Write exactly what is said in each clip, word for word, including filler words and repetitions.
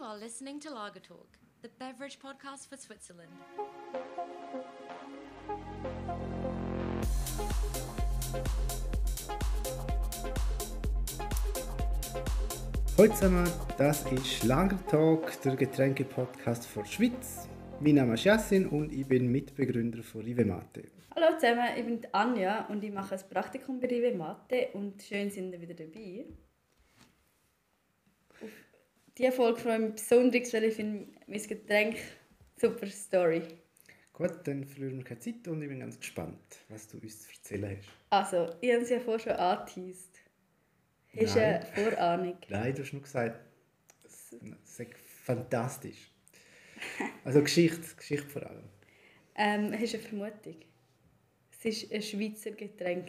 are listening to Lager Talk, the beverage podcast for Switzerland. Hallo zusammen, das ist Lager Talk, der Getränke-Podcast für die Schweiz. Mein Name ist Yassin und ich bin Mitbegründer von Rive Mate. Hallo zusammen, ich bin Anja und ich mache ein Praktikum bei Rive Mate und schön sind ihr wieder dabei. Auf diese Folge freue ich mich besonders, weil ich finde mein Getränk super Story. Gut, dann verlieren wir keine Zeit und ich bin ganz gespannt, was du uns zu erzählen hast. Also, ich habe es ja vorher schon angeteased. Hast du eine Vorahnung? Nein, du hast nur gesagt, es ist fantastisch. Also Geschichte, Geschichte vor allem. Ähm, hast du eine Vermutung? Es ist ein Schweizer Getränk.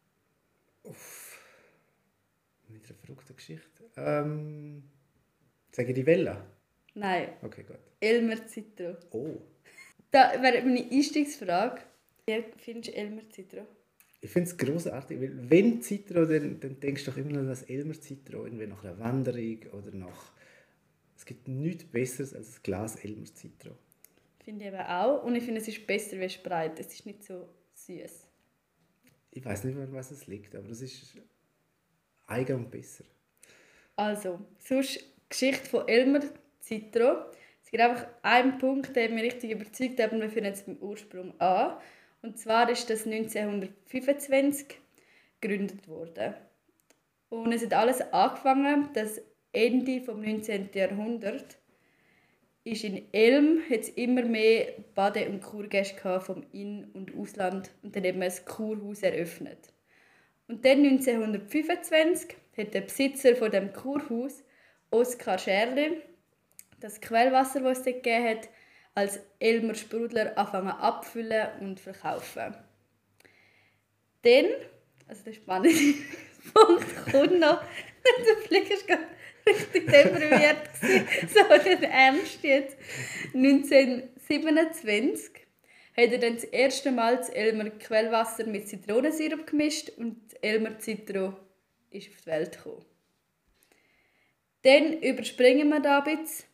Uff, mit einer verrückten Geschichte. Ähm, sage ich die Vella? Nein. Okay, gut. Elmer Citro. Oh. Da wäre meine Einstiegsfrage. Wie findest du Elmer Citro? Ich finde es grossartig, weil wenn Citro, dann, dann denkst du doch immer noch an das Elmer Citro, irgendwie nach einer Wanderung oder nach... Es gibt nichts Besseres als ein Glas Elmer Citro. Finde ich eben auch. Und ich finde, es ist besser wie Sprite. Es ist nicht so süß. Ich weiß nicht mehr, was es liegt, aber es ist eigen und besser. Also, sonst Geschichte von Elmer Citro. Es gibt einfach einen Punkt, der mich richtig überzeugt hat, und wir führen jetzt beim Ursprung an. Und zwar ist das neunzehnhundertfünfundzwanzig gegründet worden. Und es hat alles angefangen, dass Ende des neunzehnten Jahrhunderts ist in Elm hat's immer mehr Bade- und Kurgäste vom In- und Ausland und dann eben ein Kurhaus eröffnet. Und dann neunzehnhundertfünfundzwanzig hat der Besitzer von dem Kurhaus, Oskar Scherli, das Quellwasser, das es dort gegeben hat, als Elmer Sprudler anfangen abfüllen und verkaufen. Dann, also der spannende Punkt kommt noch, der Blick war gerade richtig deprimiert, so nicht ernst jetzt. neunzehnhundertsiebenundzwanzig hat er dann das erste Mal das Elmer Quellwasser mit Zitronensirup gemischt und das Elmer Citro ist auf die Welt gekommen. Dann überspringen wir da ein bisschen.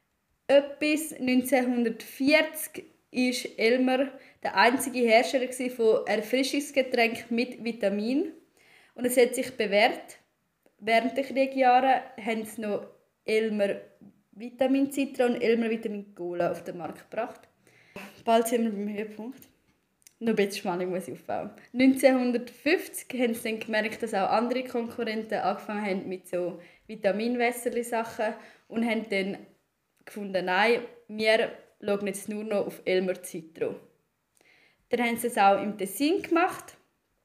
Etwas neunzehnhundertvierzig war Elmer der einzige Hersteller von Erfrischungsgetränken mit Vitamin. Und es hat sich bewährt. Während der Kriegsjahre haben sie noch Elmer Vitamin Citro und Elmer Vitamin Cola auf den Markt gebracht. Bald sind wir beim Höhepunkt. Noch ein bisschen Spannung muss ich aufbauen. neunzehnhundertfünfzig haben sie dann gemerkt, dass auch andere Konkurrenten angefangen haben mit so Vitaminwässerli-Sachen und haben dann gefunden, nein, wir schauen jetzt nur noch auf Elmer Citro. Dann haben sie es auch im Tessin gemacht.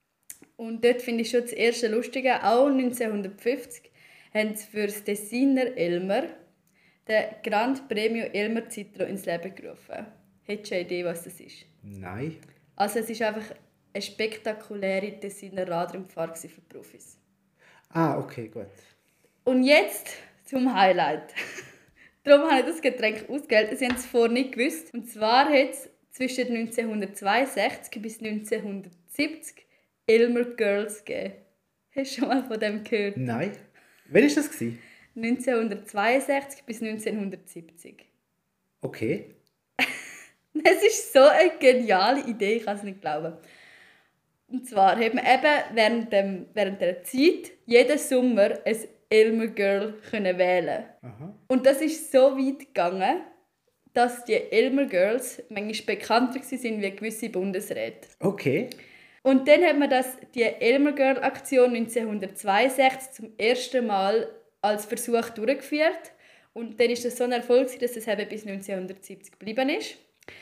Und dort finde ich schon das erste Lustige, auch neunzehnhundertfünfzig haben sie für das Tessiner Elmer den Grand Premio Elmer Citro ins Leben gerufen. Hättest du eine Idee, was das ist? Nein. Also es ist einfach eine spektakuläre Tessiner Radrennfahrt für Profis. Ah, okay, gut. Und jetzt zum Highlight. Darum habe ich das Getränk ausgewählt. Sie haben es vorher nicht gewusst. Und zwar hat es zwischen neunzehnhundertzweiundsechzig bis neunzehnhundertsiebzig Elmer Girls gegeben. Hast du schon mal von dem gehört? Nein. Wann war das? neunzehnhundertzweiundsechzig bis neunzehnhundertsiebzig. Okay. Das ist so eine geniale Idee, ich kann es nicht glauben. Und zwar hat man eben während, dem, während der Zeit jeden Sommer ein Elmer Girl können wählen. Aha. Und das ist so weit gegangen, dass die Elmer Girls manchmal bekannter waren wie gewisse Bundesräte. Okay. Und dann hat man das, die Elmer Girl Aktion neunzehnhundertzweiundsechzig zum ersten Mal als Versuch durchgeführt. Und dann ist das so ein Erfolg, dass es eben bis neunzehnhundertsiebzig geblieben ist.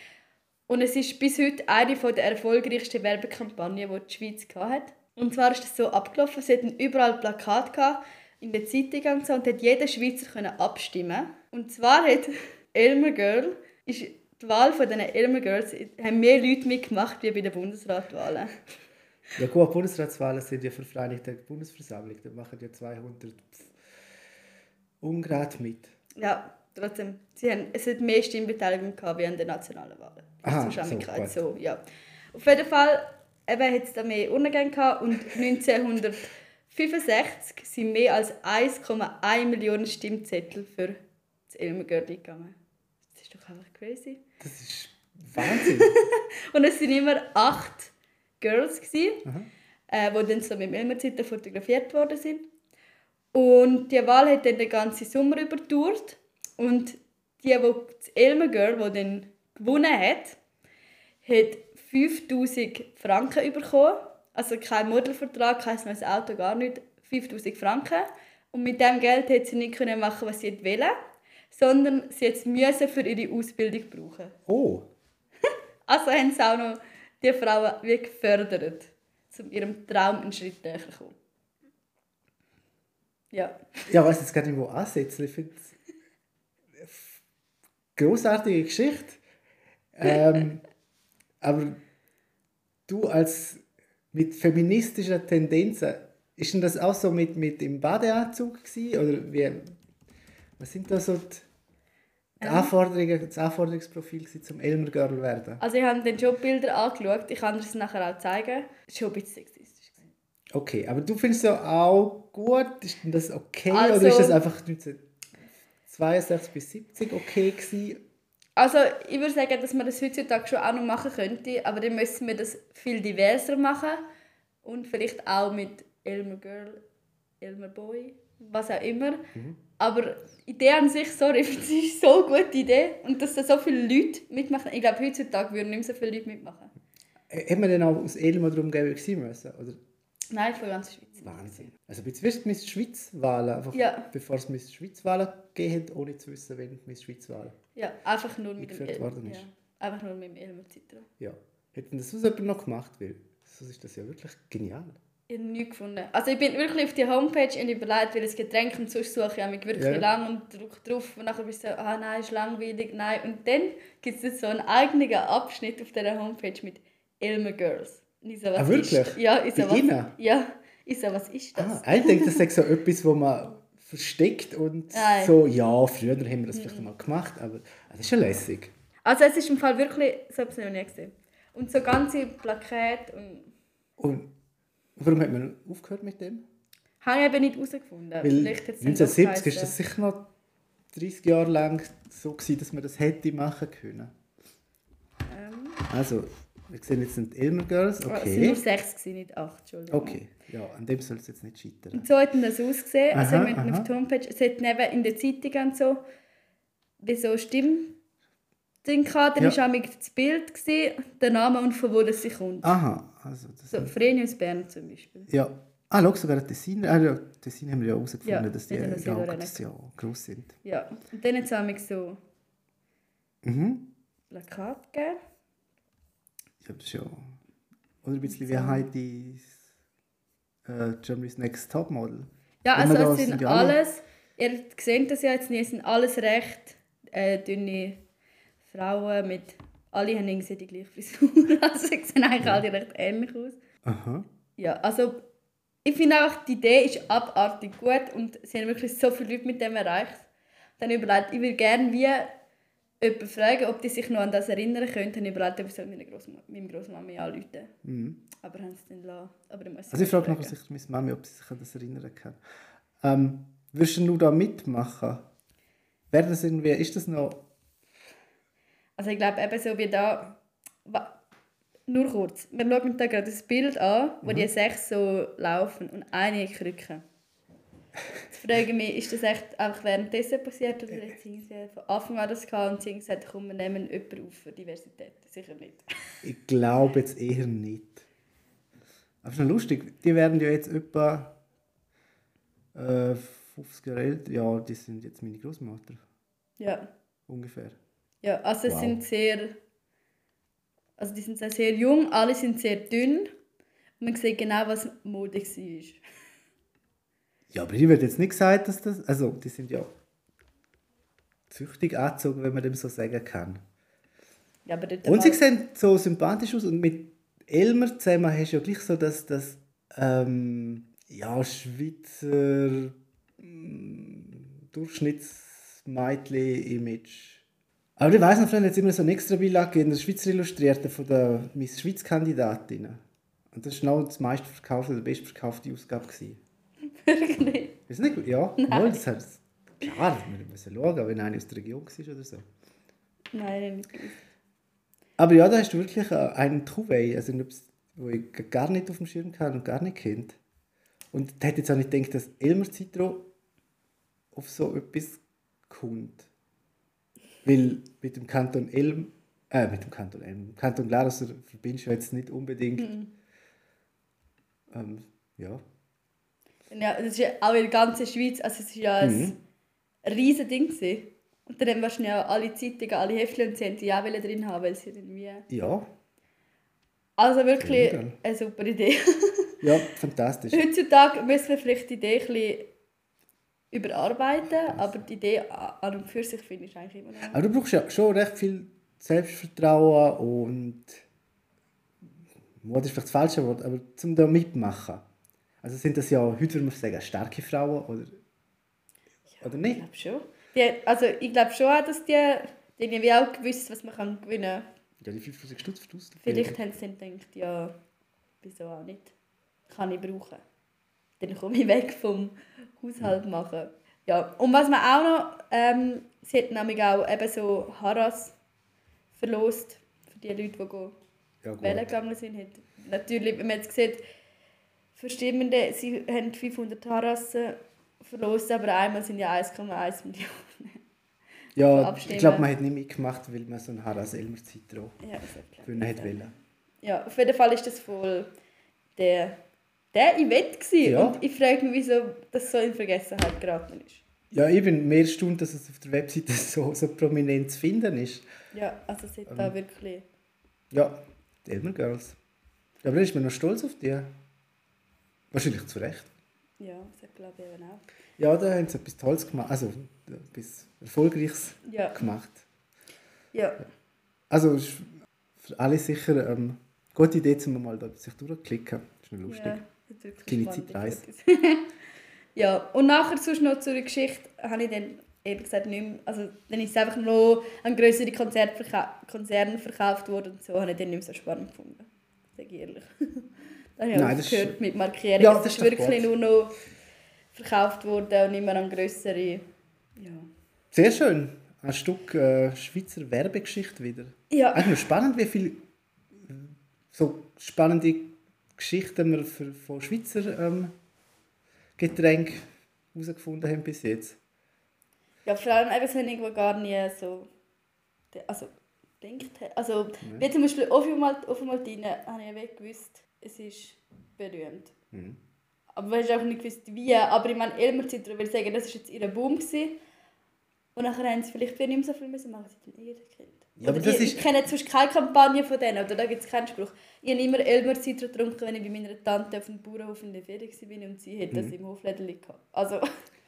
Und es ist bis heute eine der erfolgreichsten Werbekampagnen, die die Schweiz hatte. Und zwar ist das so abgelaufen, sie hatten überall Plakate in der Zeitung und so, und hat jeder Schweizer können abstimmen. Und zwar hat Elmer Girl, ist die Wahl von diesen Elmer Girls, haben mehr Leute mitgemacht wie bei den Bundesratswahlen. Ja gut, Bundesratswahlen sind ja Vereinigte Bundesversammlung, da machen ja zweihundert Ungrad mit. Ja, trotzdem, sie haben, es hat mehr Stimmbeteiligung gehabt wie an den nationalen Wahlen. Aha, Wahrscheinlichkeit so, so, ja. Auf jeden Fall eben, hat es da mehr Urnengänge gehabt und neunzehnhundertfünfundsechzig sind mehr als eins Komma eins Millionen Stimmzettel für das Elmer Girl gegangen. Das ist doch einfach crazy. Das ist Wahnsinn. Und es waren immer acht Girls, gewesen, äh, die dann so mit dem Elmer-Zeiten fotografiert worden sind. Und die Wahl hat dann den ganzen Sommer über gedauert. Und die, die das Elmer Girl, die dann gewonnen hat, hat fünftausend Franken bekommen. Also kein Modelvertrag, kein neues Auto, gar nicht. fünftausend Franken. Und mit diesem Geld hat sie nicht machen, was sie wollte, sondern sie musste für ihre Ausbildung brauchen. Oh. Also haben sie auch noch die Frauen wie gefördert, um ihrem Traum einen Schritt näher zu kommen. Ja. Ja, ich weiß jetzt gar nicht, wo ansetzen. Ich finde es eine grossartige Geschichte. Ähm, aber du als mit feministischen Tendenzen, ist denn das auch so mit, mit im Badeanzug gewesen? Oder wie, was sind da so die, die Anforderungen, das Anforderungsprofil zum Elmer Girl werden? Also ich habe dann schon Bilder angeschaut, ich kann dir das nachher auch zeigen. Das war schon ein bisschen sexistisch. Okay, aber du findest es ja auch gut? Ist denn das okay? Also, oder ist das einfach neunzehnhundertzweiundsechzig bis siebzig okay gewesen? Also ich würde sagen, dass man das heutzutage schon auch noch machen könnte, aber dann müssen wir das viel diverser machen und vielleicht auch mit Elmer Girl, Elmer Boy, was auch immer. Mhm. Aber die Idee an sich, sorry, das ist so eine gute Idee und dass da so viele Leute mitmachen. Ich glaube, heutzutage würden nicht mehr so viele Leute mitmachen. Hätten wir denn auch aus Elmer der Umgebung sein müssen? Oder? Nein, von ganz Schweiz. Wahnsinn. Also jetzt wirst du Miss Schweiz wählen, einfach ja. bevor es Miss Schweiz wählen geht, ohne zu wissen, wenn Miss Schweiz wählen. Ja, einfach nur mit dem El- ja, einfach nur mit dem Elmer Zitro. Ja. Hätten das sonst jemand noch gemacht? Weil sonst ist das ja wirklich genial. Ich habe nichts gefunden. Also ich bin wirklich auf die Homepage und überlegt, welches Getränk und sonst suche ich mich wirklich ja. lang und drücke drauf und nachher bist du so, ah nein, ist langweilig, nein. Und dann gibt es so einen eigenen Abschnitt auf dieser Homepage mit Elmer Girls. Und ich so, was ah, wirklich? Ist, ja, ich so, Bei was, Ihnen? ja, ich so, was ist das? Ah, ich denke, das ist so etwas, wo man versteckt und Nein. so, ja, früher haben wir das mhm. vielleicht mal gemacht, aber das ist schon lässig. Also es ist im Fall wirklich, so habe ich noch nie gesehen. Und so ganze Plakate und... Und warum hat man aufgehört mit dem? Habe ich eben nicht herausgefunden. Weil neunzehnhundertsiebzig war das sicher noch dreißig Jahre lang so gewesen, dass man das hätte machen können. Ähm. Also, wir sehen jetzt sind Elmer Girls, okay. Es waren nur sechs, nicht acht, Entschuldigung. Okay, ja, an dem soll es jetzt nicht scheitern. Und so hat das ausgesehen. Aha, also wir aha. auf der Homepage, es hat neben in der Zeitung und so, wie so Stimm drin gehabt. Dann Ja. war auch das Bild, gewesen, der Name und von wo das sie kommt. Aha, also das So, Frenius Bern zum Beispiel. ja. Ah, schau, sogar Tessin, ah, ja, Tessin haben wir ja herausgefunden, Ja, dass die die haben wir ja, sehr ja gross sind. Ja, und dann hat es auch so Mhm. Plakate gegeben. Ja, das ist ja... Oder ein bisschen wie Heidi's äh, Germany's Next Topmodel. Ja, Wenn man also da- es sind sind ja alle- alles, ihr seht das ja jetzt nicht, es sind alles recht äh, dünne Frauen mit, alle haben irgendwie die gleiche Frisur, also sie sehen eigentlich alle recht ähnlich aus. Aha. Ja, also ich finde auch, die Idee ist abartig gut und sie haben wirklich so viele Leute mit dem erreicht. Dann überlegt, ich würde gerne wie jemanden fragen, ob die sich noch an das erinnern können. Dann überlegt, ob ich so meiner Grossmama, meiner Grossmama anrufen. Mhm. Aber haben sie dann lassen. Aber dann muss Also ich frage fragen. nachher sicher meine Mami, ob sie sich an das erinnern kann. Ähm, würdest du nur da mitmachen? Wäre das irgendwie, ist das noch... Also ich glaube eben so wie da... Wa- Nur kurz. Wir schauen da gerade das Bild an, wo mhm. die sechs so laufen und eine Krücke. Jetzt frage ich mich, ist das echt einfach währenddessen passiert oder hat sie von Anfang an das gehabt und sie haben gesagt, komm, wir nehmen jemanden auf für Diversität? Sicher nicht. Ich glaube jetzt eher nicht. Aber schon lustig, die werden ja jetzt etwa äh, fünfzig Jahre älter. Ja, die sind jetzt meine Großmutter. Ja. Ungefähr. Ja, also es Wow. sind sehr... Also die sind sehr, sehr jung, alle sind sehr dünn. Und man sieht genau, was Mode war. Ja, aber hier wird jetzt nicht gesagt, dass das... Also, die sind ja züchtig angezogen, wenn man dem so sagen kann. Ja, aber dort Und sie mal- sehen so sympathisch aus. Und mit Elmer zusammen hast du ja gleich so das, das ähm, ja, Schweizer mm, Durchschnittsmädchen-Image. Aber ich weiss noch, früher hat es immer so eine extra Beilage gegeben, der Schweizer Illustrierte von der Miss Schweiz-Kandidatinnen. Und das war noch das meistverkaufte oder bestverkaufte Ausgabe gewesen. Wirklich? Ist das nicht gut? Ja, Nein. wohl, das hat Klar, wir müssen schauen, wenn einer aus der Region war oder so. Nein, nicht gewusst. Aber ja, da hast du wirklich äh, einen Trouvé, also etwas, wo ich g- gar nicht auf dem Schirm hatte und gar nicht kennt. Und ich hätte jetzt auch nicht gedacht, dass Elmer Citro auf so etwas kommt. Weil mit dem Kanton Elm, äh, mit dem Kanton Elm, mit dem Kanton Glarus verbindest du jetzt nicht unbedingt. Mhm. Ähm, ja. Ja, das ist ja auch in der ganzen Schweiz, also es ist ja ein Mhm. riesiges Ding gewesen. Und dann haben wahrscheinlich auch alle Zeitungen, alle Heftchen und sie haben die auch wollen drin haben, weil sie irgendwie... Ja, Also wirklich Ja, gell. eine super Idee. ja, fantastisch. Heutzutage müssen wir vielleicht die Idee ein bisschen überarbeiten, aber die Idee an und für sich finde ich eigentlich immer noch... Aber du brauchst ja schon recht viel Selbstvertrauen und Mut ist vielleicht das falsche Wort, aber zum da mitmachen. Also sind das ja, heute würde man sagen, starke Frauen oder, oder Ich nicht? glaube schon. Die, also ich glaube schon auch, dass die, die irgendwie auch gewusst, was man kann gewinnen kann. Ja, die fünftausend Stutz für die Ausbildung. Vielleicht haben sie dann gedacht, ja, wieso auch nicht. Kann ich brauchen. Dann komme ich weg vom Haushalt machen. Ja, und was man auch noch, ähm, sie hat nämlich auch eben so Harras verlost für die Leute, die go Ja, gut. wählen gegangen sind. Hat natürlich, wenn man jetzt sieht, Verstimmende, sie haben fünfhundert Harrassen verlost, aber einmal sind ja eins Komma eins Millionen. Ja, abstimmen. ich glaube, man hat nicht mitgemacht, weil man so einen Harras Elmer Citro Ja, das hat glaub für ich ihn hätte nicht. wollen. Ja, auf jeden Fall ist das voll der, der Event gewesen. Ja. Und ich frage mich, wieso das so in Vergessenheit geraten ist. Ja, ich bin mehr erstaunt, dass es auf der Webseite so, so prominent zu finden ist. Ja, also es hat Ähm. da wirklich... Ja, die Elmer Girls. Aber dann ist man noch stolz auf die. Wahrscheinlich zu Recht. Ja, das glaube ich eben auch. Ja, da haben sie etwas Tolles gemacht, also etwas Erfolgreiches Ja, gemacht. ja. Also ist für alle sicher ähm, eine gute Idee, um mal da sich durchzuklicken. Das ist noch lustig. Ja, hat wirklich Kleine spannend Zeitreise. geworden. Ja, und nachher sonst noch zur Geschichte habe ich dann ehrlich gesagt nicht mehr, also dann ist es einfach noch an grössere Konzernverka- Konzerne verkauft worden und so, habe ich dann nicht mehr so spannend gefunden. Sage ich ehrlich. Da habe ich Nein, das ist- aufgehört mit Markierung. Ja, es das ist ist doch wirklich gut. nur noch verkauft worden und nicht mehr an grössere. Ja. Sehr schön. Ein Stück äh, Schweizer Werbegeschichte wieder. Ja. Eigentlich noch spannend, wie viele so spannende Geschichten wir für, von Schweizer ähm, Getränken herausgefunden haben bis jetzt. Ja, vor allem eben, das habe ich irgendwo gar nie so... Also, gedacht. Also, Mhm. wie zum Beispiel Ophiomal- Ophiomaltine habe ich ja wirklich gewusst, es ist berühmt. Mhm. Aber ich habe auch nicht gewusst, wie. Aber ich meine, Elmer Citro will sagen, das war jetzt ihr Boom gewesen. Und nachher haben sie vielleicht nicht mehr so viel müssen machen, sie dann jeder kennt. Ja, aber Oder das die, ist- ich kenne sonst keine Kampagne von denen, oder da gibt es keinen Spruch. Ich habe immer Elmer Citro getrunken, wenn ich bei meiner Tante auf dem Bauernhof in der Ferien war und sie hat das Mhm. im Hofläden gehabt. Also,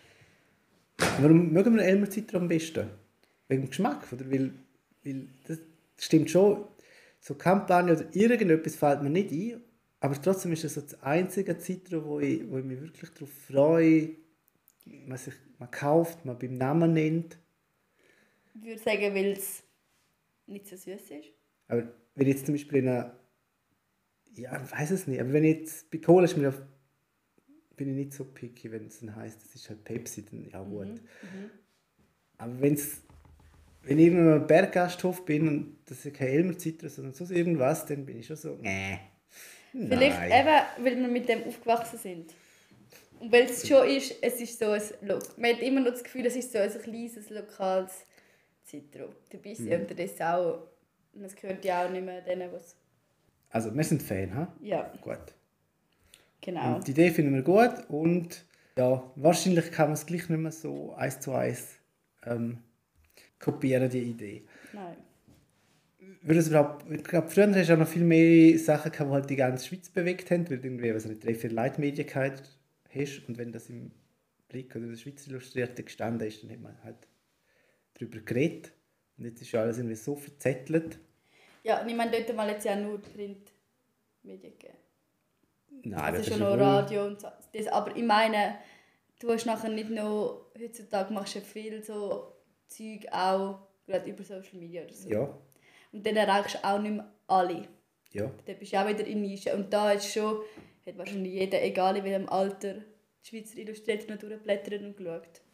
Warum mögen wir Elmer Citro am besten? Wegen dem Geschmack? Oder? Weil, weil das stimmt schon, so Kampagne oder irgendetwas fällt mir nicht ein, aber trotzdem ist es so das einzige Citro, wo ich, wo ich mich wirklich darauf freue, man, sich, man kauft, man beim Namen nennt. ich würde sagen, weil es nicht so süß ist. Aber wenn ich jetzt zum Beispiel in einer, ja, ich weiß es nicht, aber wenn ich jetzt bei Cola ist mir auf, bin ich nicht so picky, wenn es dann heisst, das ist halt Pepsi, dann ja gut. Mhm. Aber wenn's, wenn ich in einem Berggasthof bin und das ist kein Elmer Citro, sondern sonst irgendwas, dann bin ich schon so, nee. Vielleicht Nein. eben, weil wir mit dem aufgewachsen sind. Und weil es schon ist, es ist so ein, Lo- man hat immer noch das Gefühl, es ist so ein kleines, lokales Citro. Dabei sind Mhm. unterdessen auch, und es gehört ja auch nicht mehr denen, was... Also, wir sind Fan, ha? Ja, Gut. genau. Und die Idee finden wir gut und ja, wahrscheinlich kann man es gleich nicht mehr so eins zu eins ähm, kopieren, die Idee. Nein. Würde es überhaupt, ich glaube, früher hast du auch noch viel mehr Sachen gehabt, die halt die ganze Schweiz bewegt haben, weil du irgendwie so eine drei vier Leitmedien gehabt hast und wenn das im Blick oder in der Schweiz Illustrierte gestanden ist, dann hat man halt darüber geredet und jetzt ist ja alles irgendwie so verzettelt. Ja, und ich meine, dort mal jetzt ja nur Printmedien gegeben. Nein, Also das schon ist noch wohl- Radio und so. Das, aber ich meine, du hast nachher nicht noch, heutzutage machst du ja viel so Zeug auch, gerade über Social Media oder so. Ja, Und dann erreichst du auch nicht mehr alle. ja. Dann bist du auch wieder in Nische. Und da ist schon, hat wahrscheinlich jeder, egal in welchem Alter, die Schweizer Illustrierte noch durchgeblättert und geschaut.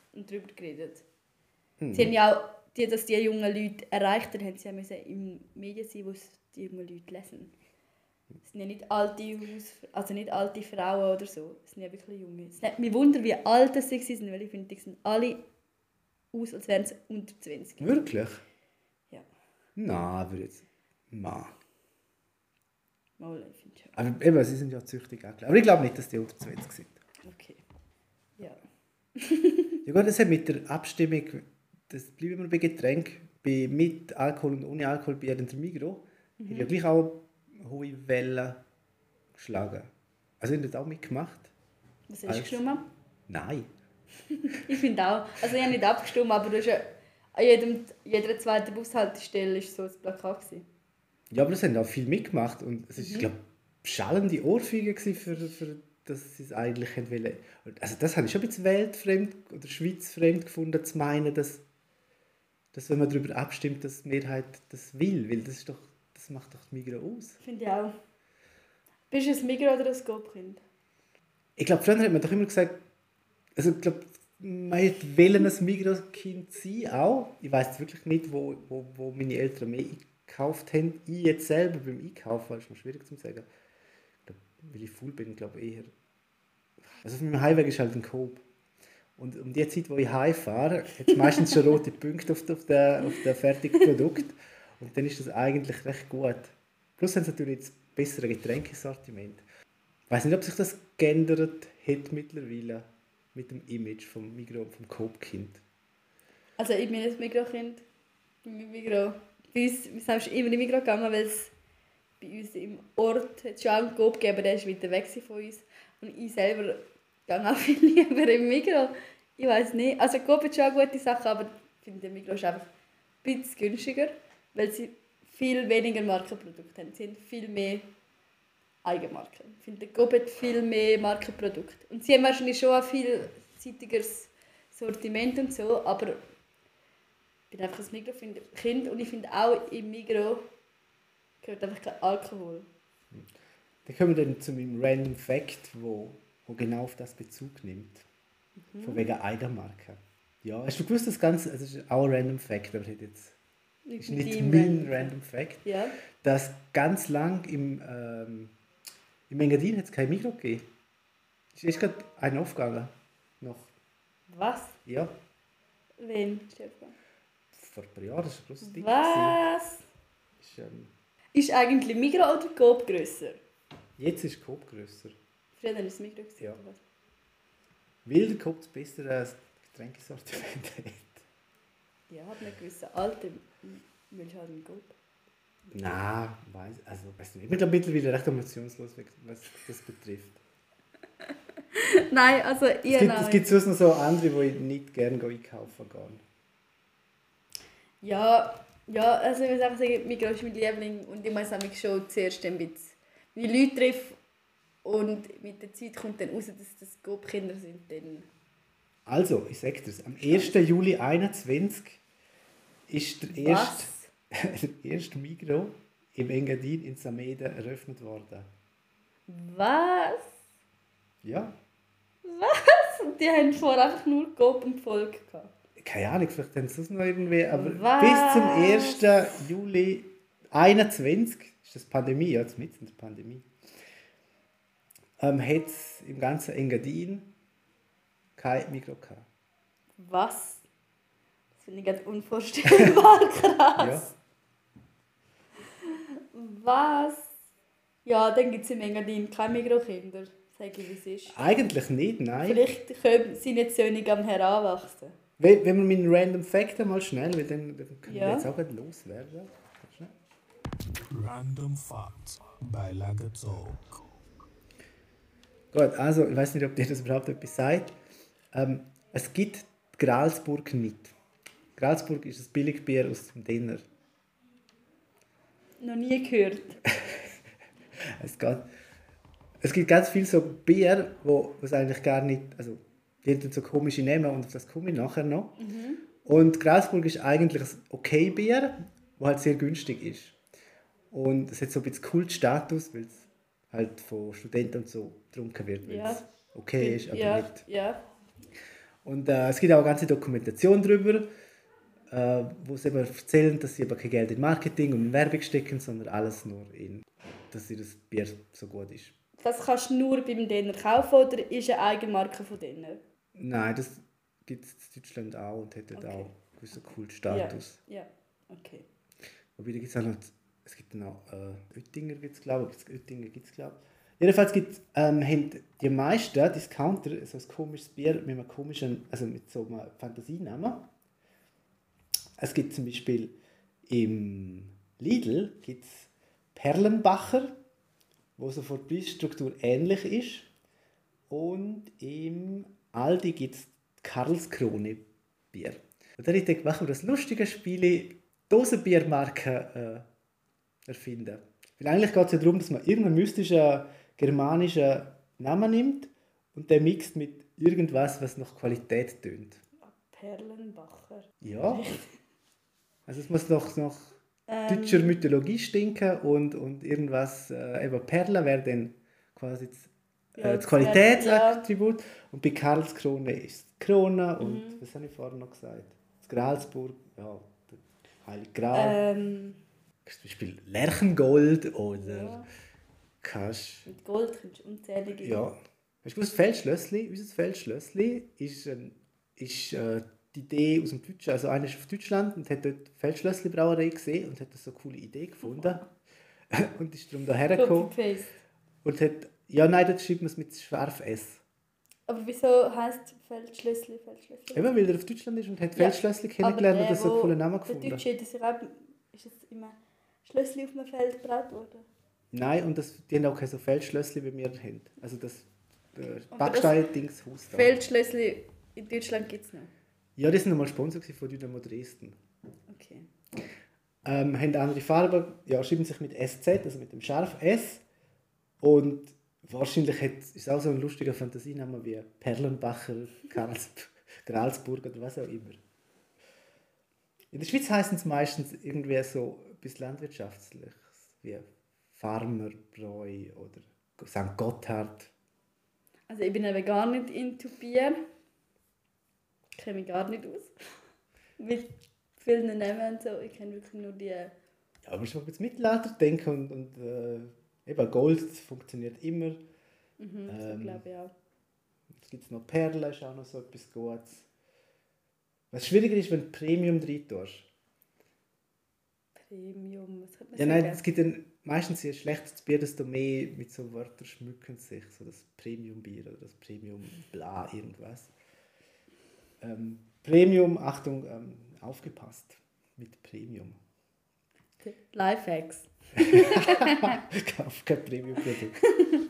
und darüber geredet. Mhm. Sie haben ja auch, die, dass die jungen Leute erreicht haben, haben sie ja müssen in Medien sein, wo es die jungen Leute lesen. Es sind ja nicht alte, Haus, also nicht alte Frauen oder so, es sind ja wirklich junge. Es nimmt mich wunder, wie alt sie sind, weil ich finde, die sind alle aus, als wären sie unter zwanzig. Wirklich? Ja, Nein, aber jetzt... Nein. mal, ich finde schon. Aber eben, sie sind ja züchtig auch. Aber ich glaube nicht, dass die unter zwanzig sind. Okay. Ja. Ja gut, das hat mit der Abstimmung, das bleiben wir bei Getränk, bei mit Alkohol und ohne Alkohol bei der Migros, mhm. hat ja gleich auch hohe Wellen geschlagen. Also haben das auch mitgemacht? Was hast du gestimmt? Nein. Ich finde auch. Also ich habe nicht abgestimmt, aber du hast ja an jedem, jeder zweiten Bushaltestelle ist so ein Plakat gewesen. Ja, aber das haben auch viele mitgemacht und es war, mhm. glaube ich, schallende Ohrfeige für, für dass sie es eigentlich wollen. Also das habe ich schon ein bisschen weltfremd oder schweizfremd gefunden, zu meinen, dass, dass wenn man darüber abstimmt, dass die Mehrheit das will, weil das, ist doch, das macht doch die Migros aus. Finde ich auch. Bist du ein Migros oder ein Coop-Kind? Ich glaube, früher hat man doch immer gesagt, also ich glaube, man will ein Migros-Kind sein, auch. Ich weiss wirklich nicht, wo, wo, wo meine Eltern mehr eingekauft haben. Ich jetzt selber beim Einkaufen, das ist noch schwierig zu sagen. Ich glaube, weil ich faul bin, glaube ich eher. Also auf meinem Heimweg ist halt ein Coop. Und um die Zeit, wo ich heimfahre, hat es meistens schon rote Punkte auf, auf den auf der fertigen Produkt. Und dann ist das eigentlich recht gut. Plus haben sie natürlich jetzt bessere Getränkesortiment. Ich weiss nicht, ob sich das geändert hat mittlerweile mit dem Image vom Migros und vom Coop-Kind. Also ich bin ein Migros-Kind. Migros. Bei uns, wir sind schon immer in den Migros gegangen, weil es bei uns im Ort hat schon einen Coop gegeben, aber der ist weiter weg von uns. Und ich selber gehe auch viel lieber im Migros. Ich weiss nicht. Also Coop hat schon eine gute Sache, aber ich finde, der Migros ist einfach ein bisschen günstiger, weil sie viel weniger Markenprodukte haben. Sie haben viel mehr Eigenmarken. Ich finde, der Coop hat viel mehr Markenprodukte. Und sie haben wahrscheinlich schon ein vielseitigeres Sortiment und so, aber ich bin einfach ein Migros-Kind und ich finde auch im Migros gehört einfach kein Alkohol. Dann kommen wir dann zu meinem Random Fact, wo, wo genau auf das Bezug nimmt. Mhm. Von wegen Eigenmarke. Ja, hast du gewusst, das Ganze, also es ist auch ein Random Fact, aber das jetzt ist nicht mein Random, Random Fact, ja. dass ganz lang im, ähm, im Engadin hat es kein Migros gegeben. Ist erst gerade einer aufgegangen. Noch. Was? Ja. Wen? Vor ein paar Jahren, das war ein grosses Ding. Was? Ist, ähm, ist eigentlich Migros oder Coop grösser? Jetzt ist Coop grösser. Früher war es Migros. Ja. Weil der Coop das bessere Getränkesortiment hat. Ja, hat einen gewissen Alter. Willst du halt einen Coop? Nein, weiss, also, weiss nicht. Ich bin mittlerweile recht emotionslos, was das betrifft. Nein, also ich Es gibt, es gibt sonst noch so andere, die ich nicht gerne einkaufen gehe. Ja, ja, also ich muss einfach sagen, Migros ist mein Liebling und ich muss mich schon zuerst ein bisschen meine Leute treffen und mit der Zeit kommt dann raus, dass das Coop-Kinder sind. Dann also, ich sage dir, am ersten Juli einundzwanzig ist der erste, der erste Migros im Engadin in Sameda eröffnet worden. Was? Ja. Was? Und die haben vorher einfach nur Coop und Volk gehabt. Keine Ahnung, vielleicht haben sie das noch irgendwie, aber Was? bis zum ersten Juli einundzwanzig, ist das Pandemie, ja, jetzt mitten in der Pandemie, ähm, hat es im ganzen Engadin kein Migros gehabt. Was? Das finde ich gerade unvorstellbar krass. Ja. Was? Ja, dann gibt es im Engadin keine Migros-Kinder, sage ich, wie es ist. Eigentlich nicht, nein. Vielleicht können sie nicht so nicht am Heranwachsen. Wenn, wenn wir meinen Random Fact mal schnell, weil dann, dann können ja. wir jetzt auch gleich loswerden. Random Fact bei Lagertalk. Gut, also ich weiß nicht, ob dir das überhaupt etwas sagt. Ähm, es gibt Gralsburg nicht. Gralsburg ist ein Billigbier aus dem Denner. Noch nie gehört. es, geht, es gibt ganz viele so Bier, wo es eigentlich gar nicht, also die haben so komische Namen und auf das komme ich nachher noch. Mhm. Und Gralsburg ist eigentlich ein okay Bier, das halt sehr günstig ist. Und es hat so ein bisschen Kultstatus, weil es halt von Studenten und so getrunken wird, weil ja. es okay ist, aber ja. nicht. Ja. Und äh, es gibt auch eine ganze Dokumentation darüber, äh, wo sie eben erzählen, dass sie aber kein Geld in Marketing und in Werbung stecken, sondern alles nur in, dass ihr das Bier so gut ist. Das kannst du nur beim denen kaufen oder ist eine Eigenmarke von denen? Nein, das gibt es in Deutschland auch und hat dort Okay. auch einen gewissen Kultstatus. Ja, ja. Okay. Wobei, da gibt es auch noch, es gibt noch äh, Oettinger, gibt's, glaube ich. Oettinger gibt es, glaube ich. Jedenfalls gibt ähm, haben die meisten Discounter so ein komisches Bier mit einem komischen, also mit so einem Fantasienamen. Es gibt zum Beispiel im Lidl gibt's Perlenbacher, wo so von der Preisstruktur ähnlich ist. Und im Aldi gibt es Karlskrone Bier. Und dann habe ich gedacht, machen wir das lustige Spiel Dosenbiermarken äh, erfinden. Weil eigentlich geht es ja darum, dass man irgendeinen mystischen germanischen Namen nimmt und den mixt mit irgendwas, was nach Qualität tönt. Perlenbacher. Ja. Also es muss nach, nach Ähm. deutscher Mythologie stinken und, und irgendwas, äh, eben Perlen wäre dann quasi das, äh, Ja, das das Qualitätsattribut. Und bei Karlskrone ist es die Krone und Mhm. was habe ich vorher noch gesagt? Das Gralsburg, ja, der Heilige Gral. Ähm, Zum Beispiel Lerchengold oder ja. kannst Mit Gold kannst du unzählige. ja. Hast du gewusst, Feldschlössli, unser Feldschlössli ist, ähm, ist äh, die Idee aus dem Deutschen, also einer ist auf Deutschland und hat dort Feldschlössli Brauerei gesehen und hat das so eine coole Idee gefunden und ist darum daher gekommen Copy-Paste. und hat, ja nein, dort schreibt man es mit scharf S. Aber wieso heisst Feldschlössli Feldschlössli? Eben, weil er auf Deutschland ist und hat Ja, Feldschlössli kennengelernt aber und das so der, einen wo- coolen Namen Der gefunden. Deutsche hat sich auch, ist es immer Schlössli auf einem Feld gebraut worden. Nein, und das, die haben auch keine so Feldschlössli, wie wir haben. Also das äh, das Backstein-Dings-Haus da. Feldschlössli in Deutschland gibt es noch. Ja, die sind einmal Sponsor gewesen von Dynamo Dresden. Okay. Ähm, haben andere Farben, ja, schreiben sich mit S Z, also mit dem scharf S. Und wahrscheinlich hat, ist es auch so ein lustiger Fantasiename wie Perlenbacher, Karls, Gralsburg oder was auch immer. In der Schweiz heißen es meistens irgendwie so etwas Landwirtschaftliches, wie Farmerbräu oder Sankt Gotthard. Also ich bin eben gar nicht into Bier. Ich kenne mich gar nicht aus. Mit vielen Namen und so. Ich kenne wirklich nur die... Ja, aber ich muss jetzt Mittelalter denken und, und äh, eben Gold das funktioniert immer. Mhm, Ähm, so glaube ich auch. Jetzt gibt es noch Perlen, ist auch noch so etwas Gutes. Was schwieriger ist, wenn du Premium rein tust. Premium, was könnte man Ja, nein, sagen? es gibt dann meistens ein schlechtes Bier, desto mehr mit so Wörtern schmücken sich. So das Premium-Bier oder das Premium-Bla, irgendwas. Ähm, Premium, Achtung, ähm, aufgepasst mit Premium. Lifehacks. Kauf kein Premium-Produkt.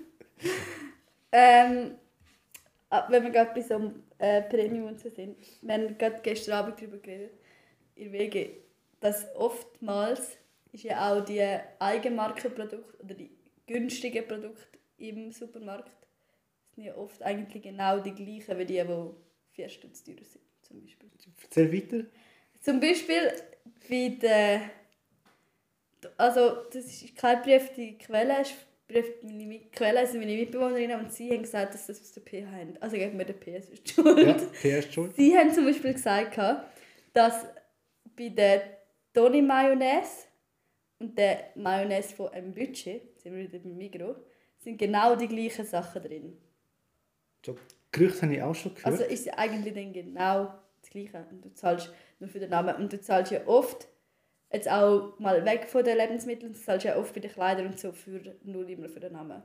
Ähm, ah, wenn wir gerade bei so einem äh, Premium und so sind, wir haben gerade gestern Abend darüber geredet, in W G, dass oftmals ist ja auch die Eigenmarkenprodukte oder die günstigen Produkte im Supermarkt sind ja oft eigentlich genau die gleichen wie die, die vier Stutz teurer sind, zum Beispiel. Erzähl weiter. Zum Beispiel bei der... Also, das ist keine geprüfte Quelle, es ist geprüfte meine Mit- Quelle, also meine Mitbewohnerinnen, und sie haben gesagt, dass das aus der P H haben. Also geben mir der P S ist schuld. Ja, P ist schuld. Sie haben zum Beispiel gesagt, dass bei der Toni Mayonnaise und der Mayonnaise von einem Budget, sind wir wieder beim Migros, sind genau die gleichen Sachen drin. So, Gerüchte habe ich auch schon gehört. Also ist es eigentlich dann genau das Gleiche. Und du zahlst nur für den Namen. Und du zahlst ja oft, jetzt auch mal weg von den Lebensmitteln, du zahlst ja oft bei den Kleidern und so für, nur immer für den Namen.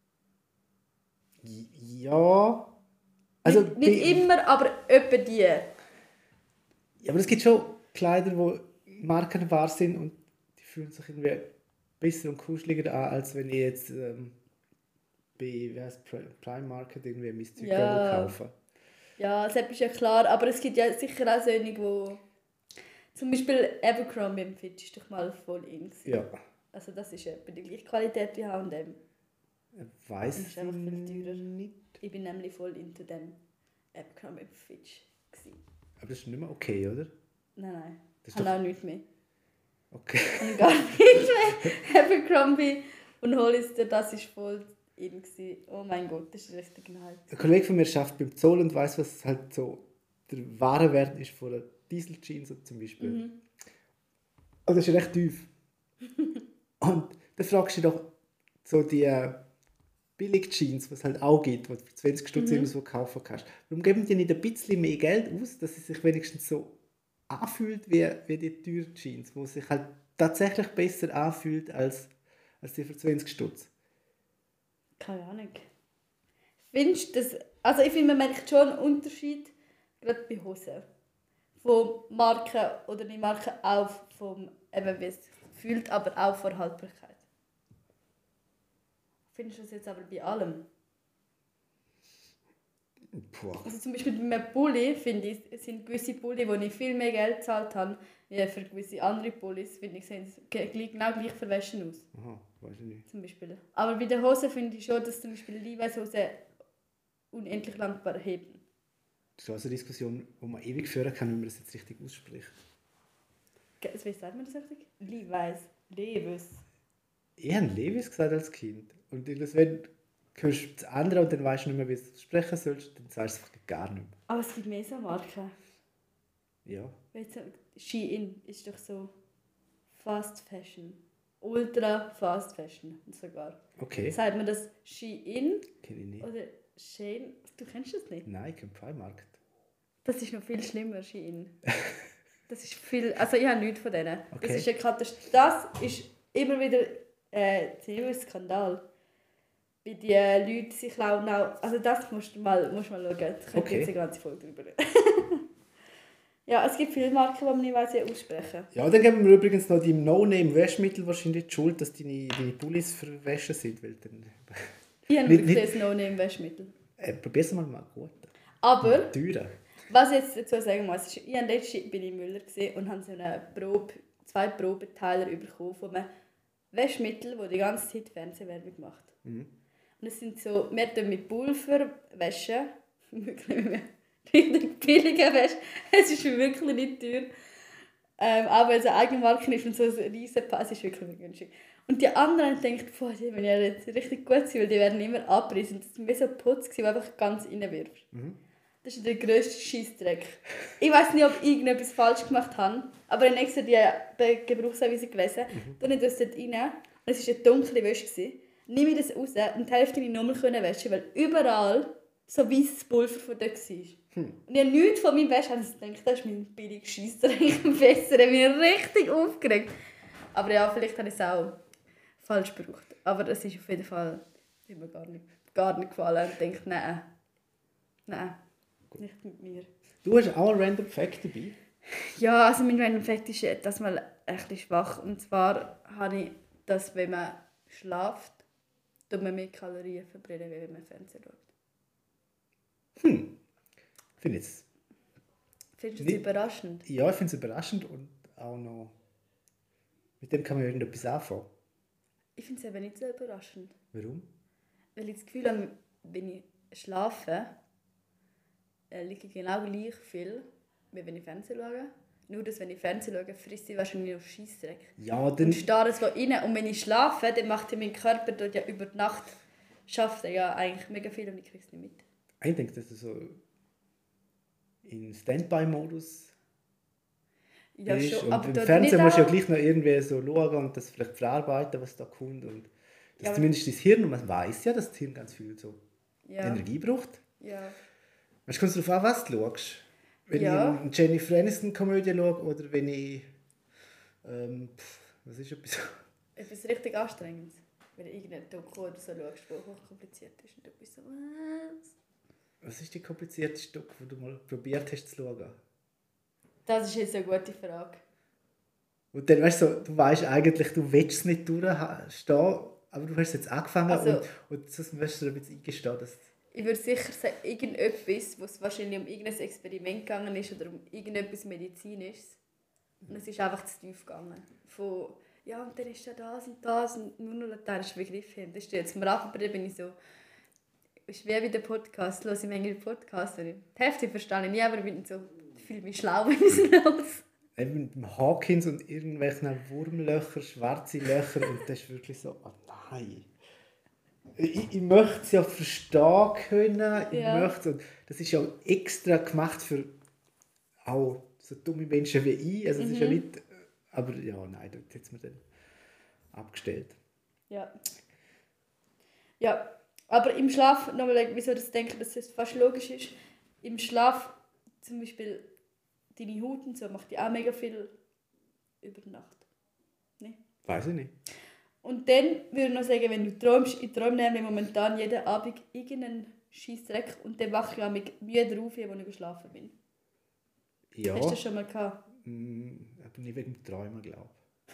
Ja. Also, nicht nicht bei- immer, aber etwa die. Ja, aber es gibt schon Kleider, die markenwahr sind und die fühlen sich irgendwie besser und kuscheliger an, als wenn ich jetzt ähm, bei wie heißt, Pri- Prime Market irgendwie mein Zeug Ja. kaufe. Ja, das ist ja klar, aber es gibt ja sicher auch solche, wo zum Beispiel Abercrombie im Fitch ist doch mal voll in. gewesen. Ja, Also das ist etwa die gleiche Qualität wie H und M. weiß Das ich ist einfach viel teurer. nicht. Ich bin nämlich voll into dem Abercrombie im Fitch gewesen. Aber das ist nicht mehr okay, oder? Nein, nein. Das Ich ist habe auch nichts mehr. Okay. Ich habe gar nichts mehr. Abercrombie und Hollister, das war voll in. gewesen. Oh mein Gott, das ist richtig nice. Ein Kollege von mir arbeitet beim Zoll und weiß, was halt so der Warenwert ist von der Diesel-Jeans zum Beispiel. Mhm. Also das ist recht tief. Und dann fragst du dich doch, so die äh, Billig-Jeans, die es halt auch gibt, die du für zwanzig Stutz Mhm. irgendwo kaufen kannst, warum geben die nicht ein bisschen mehr Geld aus, dass es sich wenigstens so anfühlt wie, wie die teuren Jeans, wo sich halt tatsächlich besser anfühlt als, als die für zwanzig Stutz? Keine Ahnung. Findest du das... Also ich finde, man merkt schon einen Unterschied, gerade bei Hosen. Von Marken oder nicht Marken, auch vom, eben wie es fühlt, aber auch von Haltbarkeit. Findest du das jetzt aber bei allem? Puh. Also zum Beispiel bei einem Pulli, finde ich, es sind gewisse Pulli, wo ich viel mehr Geld gezahlt habe, wie für gewisse andere Pullis, finde ich, sehen sie ge- genau gleich verwaschen aus. Aha, weiß ich nicht. Zum Beispiel. Aber bei den Hosen finde ich schon, dass zum Beispiel Levi's-Hosen unendlich lang heben. Das ist also eine Diskussion, die man ewig führen kann, wenn man das jetzt richtig ausspricht. Ge- Wie sagt man das richtig? Levi's. Levis. Ich habe Levis gesagt als Kind. Und das, wenn du hörst das andere und dann weißt du nicht mehr, wie du es sprechen sollst, dann sagst du es einfach gar nicht mehr. Aber es gibt mehr so Marken. Ja. Weißt du, Shein ist doch so Fast Fashion. Ultra Fast Fashion sogar. Okay. Sagt man das Shein Kenne ich nicht. oder Shein? Du kennst das nicht? Nein, kein Primark. Das ist noch viel schlimmer, Shein. Das ist viel... Also ich habe nichts von denen. Okay. Das ist eine Katastrophe. Das ist immer wieder äh, ziemlich ein Skandal. Wie die äh, Leute sich klauen auch... Also das musst du mal, musst du mal schauen. Da könnte Okay. jetzt eine ganze Folge drüber reden. Ja, es gibt viele Marken, die man nicht weiss, wie aussprechen. Ja, dann geben wir übrigens noch deinem No-Name-Waschmittel wahrscheinlich die Schuld, dass deine, deine Pullis verwaschen sind. Weil dann, Ich habe Nicht- wirklich ein No-Name-Waschmittel. äh, probier's mal mal gut. Aber... Teuer. Was ich jetzt dazu sagen muss, ist, ich war letztens bin ich in Müller und habe so eine Probe, zwei Probeteiler bekommen von einem Waschmittel, das die ganze Zeit Fernsehwerbung macht. Mhm. Und es sind so, wir tun mit Pulver waschen, wirklich mit richtig billigen Wäsche. Es ist wirklich nicht teuer. Ähm, aber weil es eine eigene Marke ist und so ein riesen Pass ist wirklich nicht günstig. Und die anderen denken, boah, die werden ja jetzt richtig gut sein, weil die werden immer abreißen. Das war wie so ein Putz, den du einfach ganz reinwirfst. Mhm. Das ist der grösste Scheissdreck. Ich weiß nicht, ob ich irgendetwas falsch gemacht habe, aber ich habe extra die Be- Gebrauchsanweisung gelesen. Mhm. Dann habe ich das dort rein. Und es war eine dunkle Wäsche. gewesen. Nehme ich das raus und die Hälfte nicht nochmal waschen, weil überall so weißes Pulver von dort war. Hm. Und ich habe nichts von meinem Wäsche also ich gedacht, das ist mein billiger Scheissdreck besser. Ich bin richtig aufgeregt. Aber ja, vielleicht habe ich es auch falsch gebraucht. Aber es ist auf jeden Fall hat mir gar nicht, gar nicht gefallen. Und ich denke, nein, nein. Nicht mit mir. Du hast auch einen Random Fact dabei. Ja, also mein Random Fact ist das mal ein bisschen schwach. Und zwar habe ich, dass wenn man schläft, tut man mehr Kalorien verbrennen, als wenn man Fernsehen schaut. Hm. Finde ich jetzt. Findest du das Nicht- überraschend? Ja, ich finde es überraschend und auch noch. Mit dem kann man irgendetwas anfangen. Ich finde es eben nicht so überraschend. Warum? Weil ich das Gefühl habe, wenn ich schlafe, äh, liege ich genau gleich viel, wie wenn ich Fernsehen schaue. Nur, dass wenn ich Fernsehen schaue, frisst ich wahrscheinlich noch Scheissdreck. Ja, dann. Und starre so rein. Und wenn ich schlafe, dann macht ja mein Körper dort ja über die Nacht, schafft er ja eigentlich mega viel und ich kriege es nicht mit. Ich denke, dass du so in Standby-Modus Ja, bist. schon, Und aber im dort Fernsehen nicht musst du ja auch- gleich noch irgendwie so schauen und das vielleicht verarbeiten, was da kommt. Und das Ja, aber- zumindest das Hirn, und man weiß ja, dass das Hirn ganz viel so Ja, Energie braucht. ja. Es kommt darauf an, was du schaust. Wenn Ja. ich eine Jennifer Aniston-Komödie schaue oder wenn ich. Ähm, pff, was ist etwas? Etwas richtig Anstrengendes. Wenn du irgendein Doku oder so schaust, das hochkompliziert ist und du bist so, was? Was ist die komplizierteste Doku, die du mal probiert hast zu schauen? Das ist jetzt eine gute Frage. Und dann weißt du, so, du weißt eigentlich, du willst es nicht durchstehen, aber du hast jetzt angefangen Also- und, und sonst musst du dir ein bisschen eingestehen, dass. Ich würde sicher sagen, irgendetwas, wo es wahrscheinlich um irgendein Experiment gegangen ist oder um irgendetwas Medizinisches. Und es ist einfach zu tief gegangen. Von, ja, und dann ist ja das und das und nur noch lateinische Begriffe haben. Das ist jetzt am Anfang bin ich so, ist wie bei der Podcast, höre ich manchmal Podcasts und die Hälfte verstehe ich nicht, aber ich bin so, ich fühle mich schlau, wenn ich es höre. Eben mit dem Hawkins und irgendwelchen Wurmlöcher, schwarze Löcher und das ist wirklich so, oh nein. Ich, ich möchte es ja verstehen können, ich Ja. möchte und das ist ja extra gemacht für auch so dumme Menschen wie ich. Also es Mhm. ist ja nicht... Aber ja, nein, dort hat es mir dann abgestellt. Ja. Ja, aber im Schlaf, nochmal, wieso das denke, dass das fast logisch ist, im Schlaf zum Beispiel deine Haut und so macht die auch mega viel über die Nacht. Ne? Weiß ich nicht. Und dann würde ich noch sagen, wenn du träumst, ich träume nämlich momentan jeden Abend irgendeinen Scheissdreck und dann wache ich auch mit müde auf, wenn ich geschlafen bin. Ja, Hast du das schon mal gehabt? mm, aber nicht wegen dem Träumen, glaube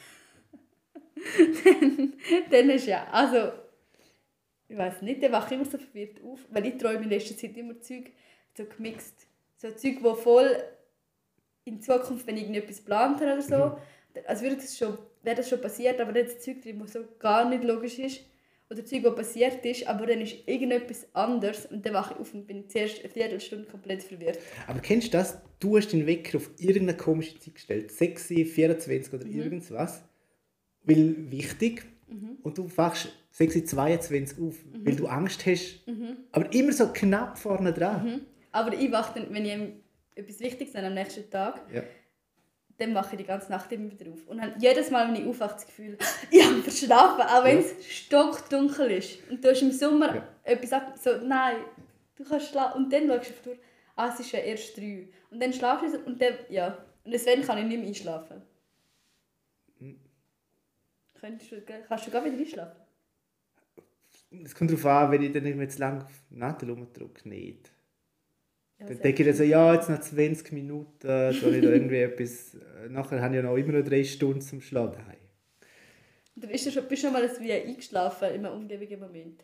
Dann ist ja, also, ich weiß nicht, dann wache ich immer so verwirrt auf, weil ich träume in letzter Zeit immer Zeug, so gemixt. So Zeug, wo voll in Zukunft, wenn ich irgendetwas geplant habe oder so, Mhm. also würde das schon, wäre das schon passiert, aber dann ist Zeug drin, was so gar nicht logisch ist. Oder Zeug, was passiert ist, aber dann ist irgendetwas anderes und dann wache ich auf und bin zuerst eine Viertelstunde komplett verwirrt. Aber kennst du das? Du hast den Wecker auf irgendeine komische Zeit gestellt. sechs, vierundzwanzig oder Mhm. irgendwas. Weil wichtig. Und du wachst sechs Uhr zweiundzwanzig auf, Mhm. weil du Angst hast. Aber immer so knapp vorne dran. Mhm. Aber ich wache dann, wenn ich etwas Wichtiges habe am nächsten Tag, Ja. dann wache ich die ganze Nacht immer wieder auf. Und habe jedes Mal, wenn ich aufwache, das Gefühl, ich habe verschlafen, auch wenn es stockdunkel ist. Und du hast im Sommer Ja. etwas gesagt, so, nein, du kannst schlafen. Und dann schaust du auf die Uhr, ah, es ist ja erst drei. Und dann schlafst du und dann, ja. Und deswegen kann ich nicht mehr einschlafen. Mhm. Könntest du, kannst du gar wieder einschlafen? Es kommt darauf an, wenn ich dann irgendwie zu lange auf den Nadel rumdrücke, nicht. Ja, Dann sehr denke ich dann so, ja, jetzt noch zwanzig Minuten, äh, soll ich da irgendwie etwas... Äh, nachher habe ich ja noch immer noch drei Stunden zum Schlafen. Nein. Du bist du schon, bist schon mal wie eingeschlafen in einem umgebenden Moment.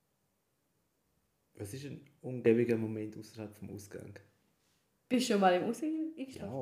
Was ist ein ungebiger Moment außerhalb vom Ausgang? Bist du schon mal im Ausgang eingeschlafen?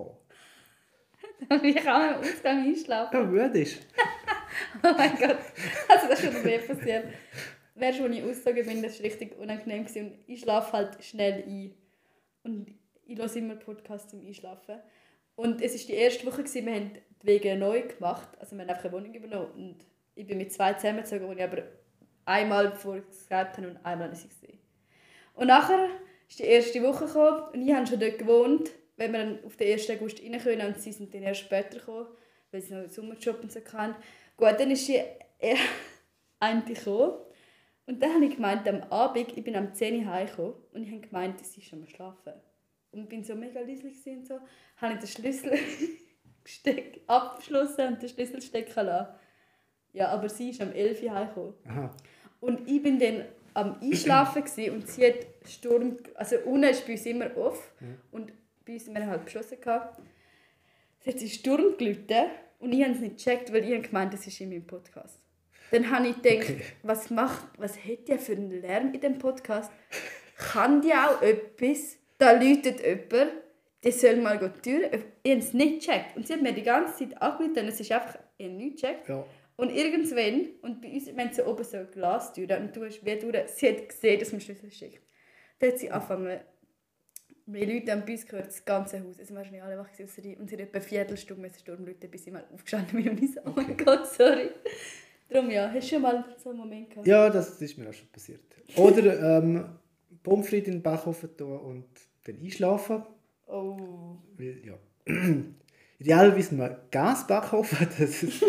Ja. Ich kann im Ausgang einschlafen. Ja, müde ist. Oh mein Gott, also das ist schon noch mehr passiert. Weißt du, als ich ausgezogen bin, das war richtig unangenehm gewesen. Und ich schlafe halt schnell ein. Und ich höre immer Podcasts zum Einschlafen. Und es war die erste Woche, gewesen, wir haben die Wege neu gemacht. Also wir haben einfach eine Wohnung übernommen. Und ich bin mit zwei zusammengezogen, wo ich aber einmal vorher gesagt habe und einmal habe ich sie gesehen. Und nachher ist die erste Woche gekommen und ich habe schon dort gewohnt, wenn wir dann auf den ersten August rein können und sie sind dann erst später gekommen, weil sie noch einen Sommerjob und so hatten. Gut, dann ist sie eigentlich gekommen. Und dann habe ich gemeint, am Abend, ich bin am zehn Uhr heimgekommen und ich habe gemeint, sie ist schon am Schlafen. Und bin so mega leise und so, habe ich den Schlüssel gesteck, abgeschlossen und den Schlüssel stecken lassen. Ja, aber sie ist am elf Uhr heimgekommen. Aha. Und ich bin dann am Einschlafen gewesen und sie hat Sturm... Also unten ist bei uns immer off und bei uns haben wir halt beschlossen gehabt. Sie hat Sturm geläutet und ich habe es nicht gecheckt, weil ich habe gemeint, das ist in meinem Podcast. Dann habe ich gedacht, Okay. was macht, was hat die für einen Lärm in diesem Podcast? Kann die auch etwas? Da läutet jemand, der soll mal die Tür... Ich habe es nicht gecheckt. Und sie hat mir die ganze Zeit angerufen und es ist einfach... Ich habe nichts gecheckt. Ja. Und irgendwann, und bei uns, wir haben so oben so eine Glastür und du hast wie durch, sie hat gesehen, dass man Schlüssel schickt. Dann hat sie angefangen, die Leute haben bei uns gehört, das ganze Haus, es waren wahrscheinlich alle wach gewesen, ausser ich. Und sie hat etwa eine Viertelstunde müssen Sturm läuten, bis sie mal aufgestanden bin und ich so, oh mein Okay. Gott, sorry. Darum ja, hast du schon mal so einen Moment gehabt? Ja, das ist mir auch schon passiert. Oder ähm, Pommes frites in den Backofen tun und dann einschlafen. Oh. Weil, ja. Idealerweise mal Gasbackofen. Das ist,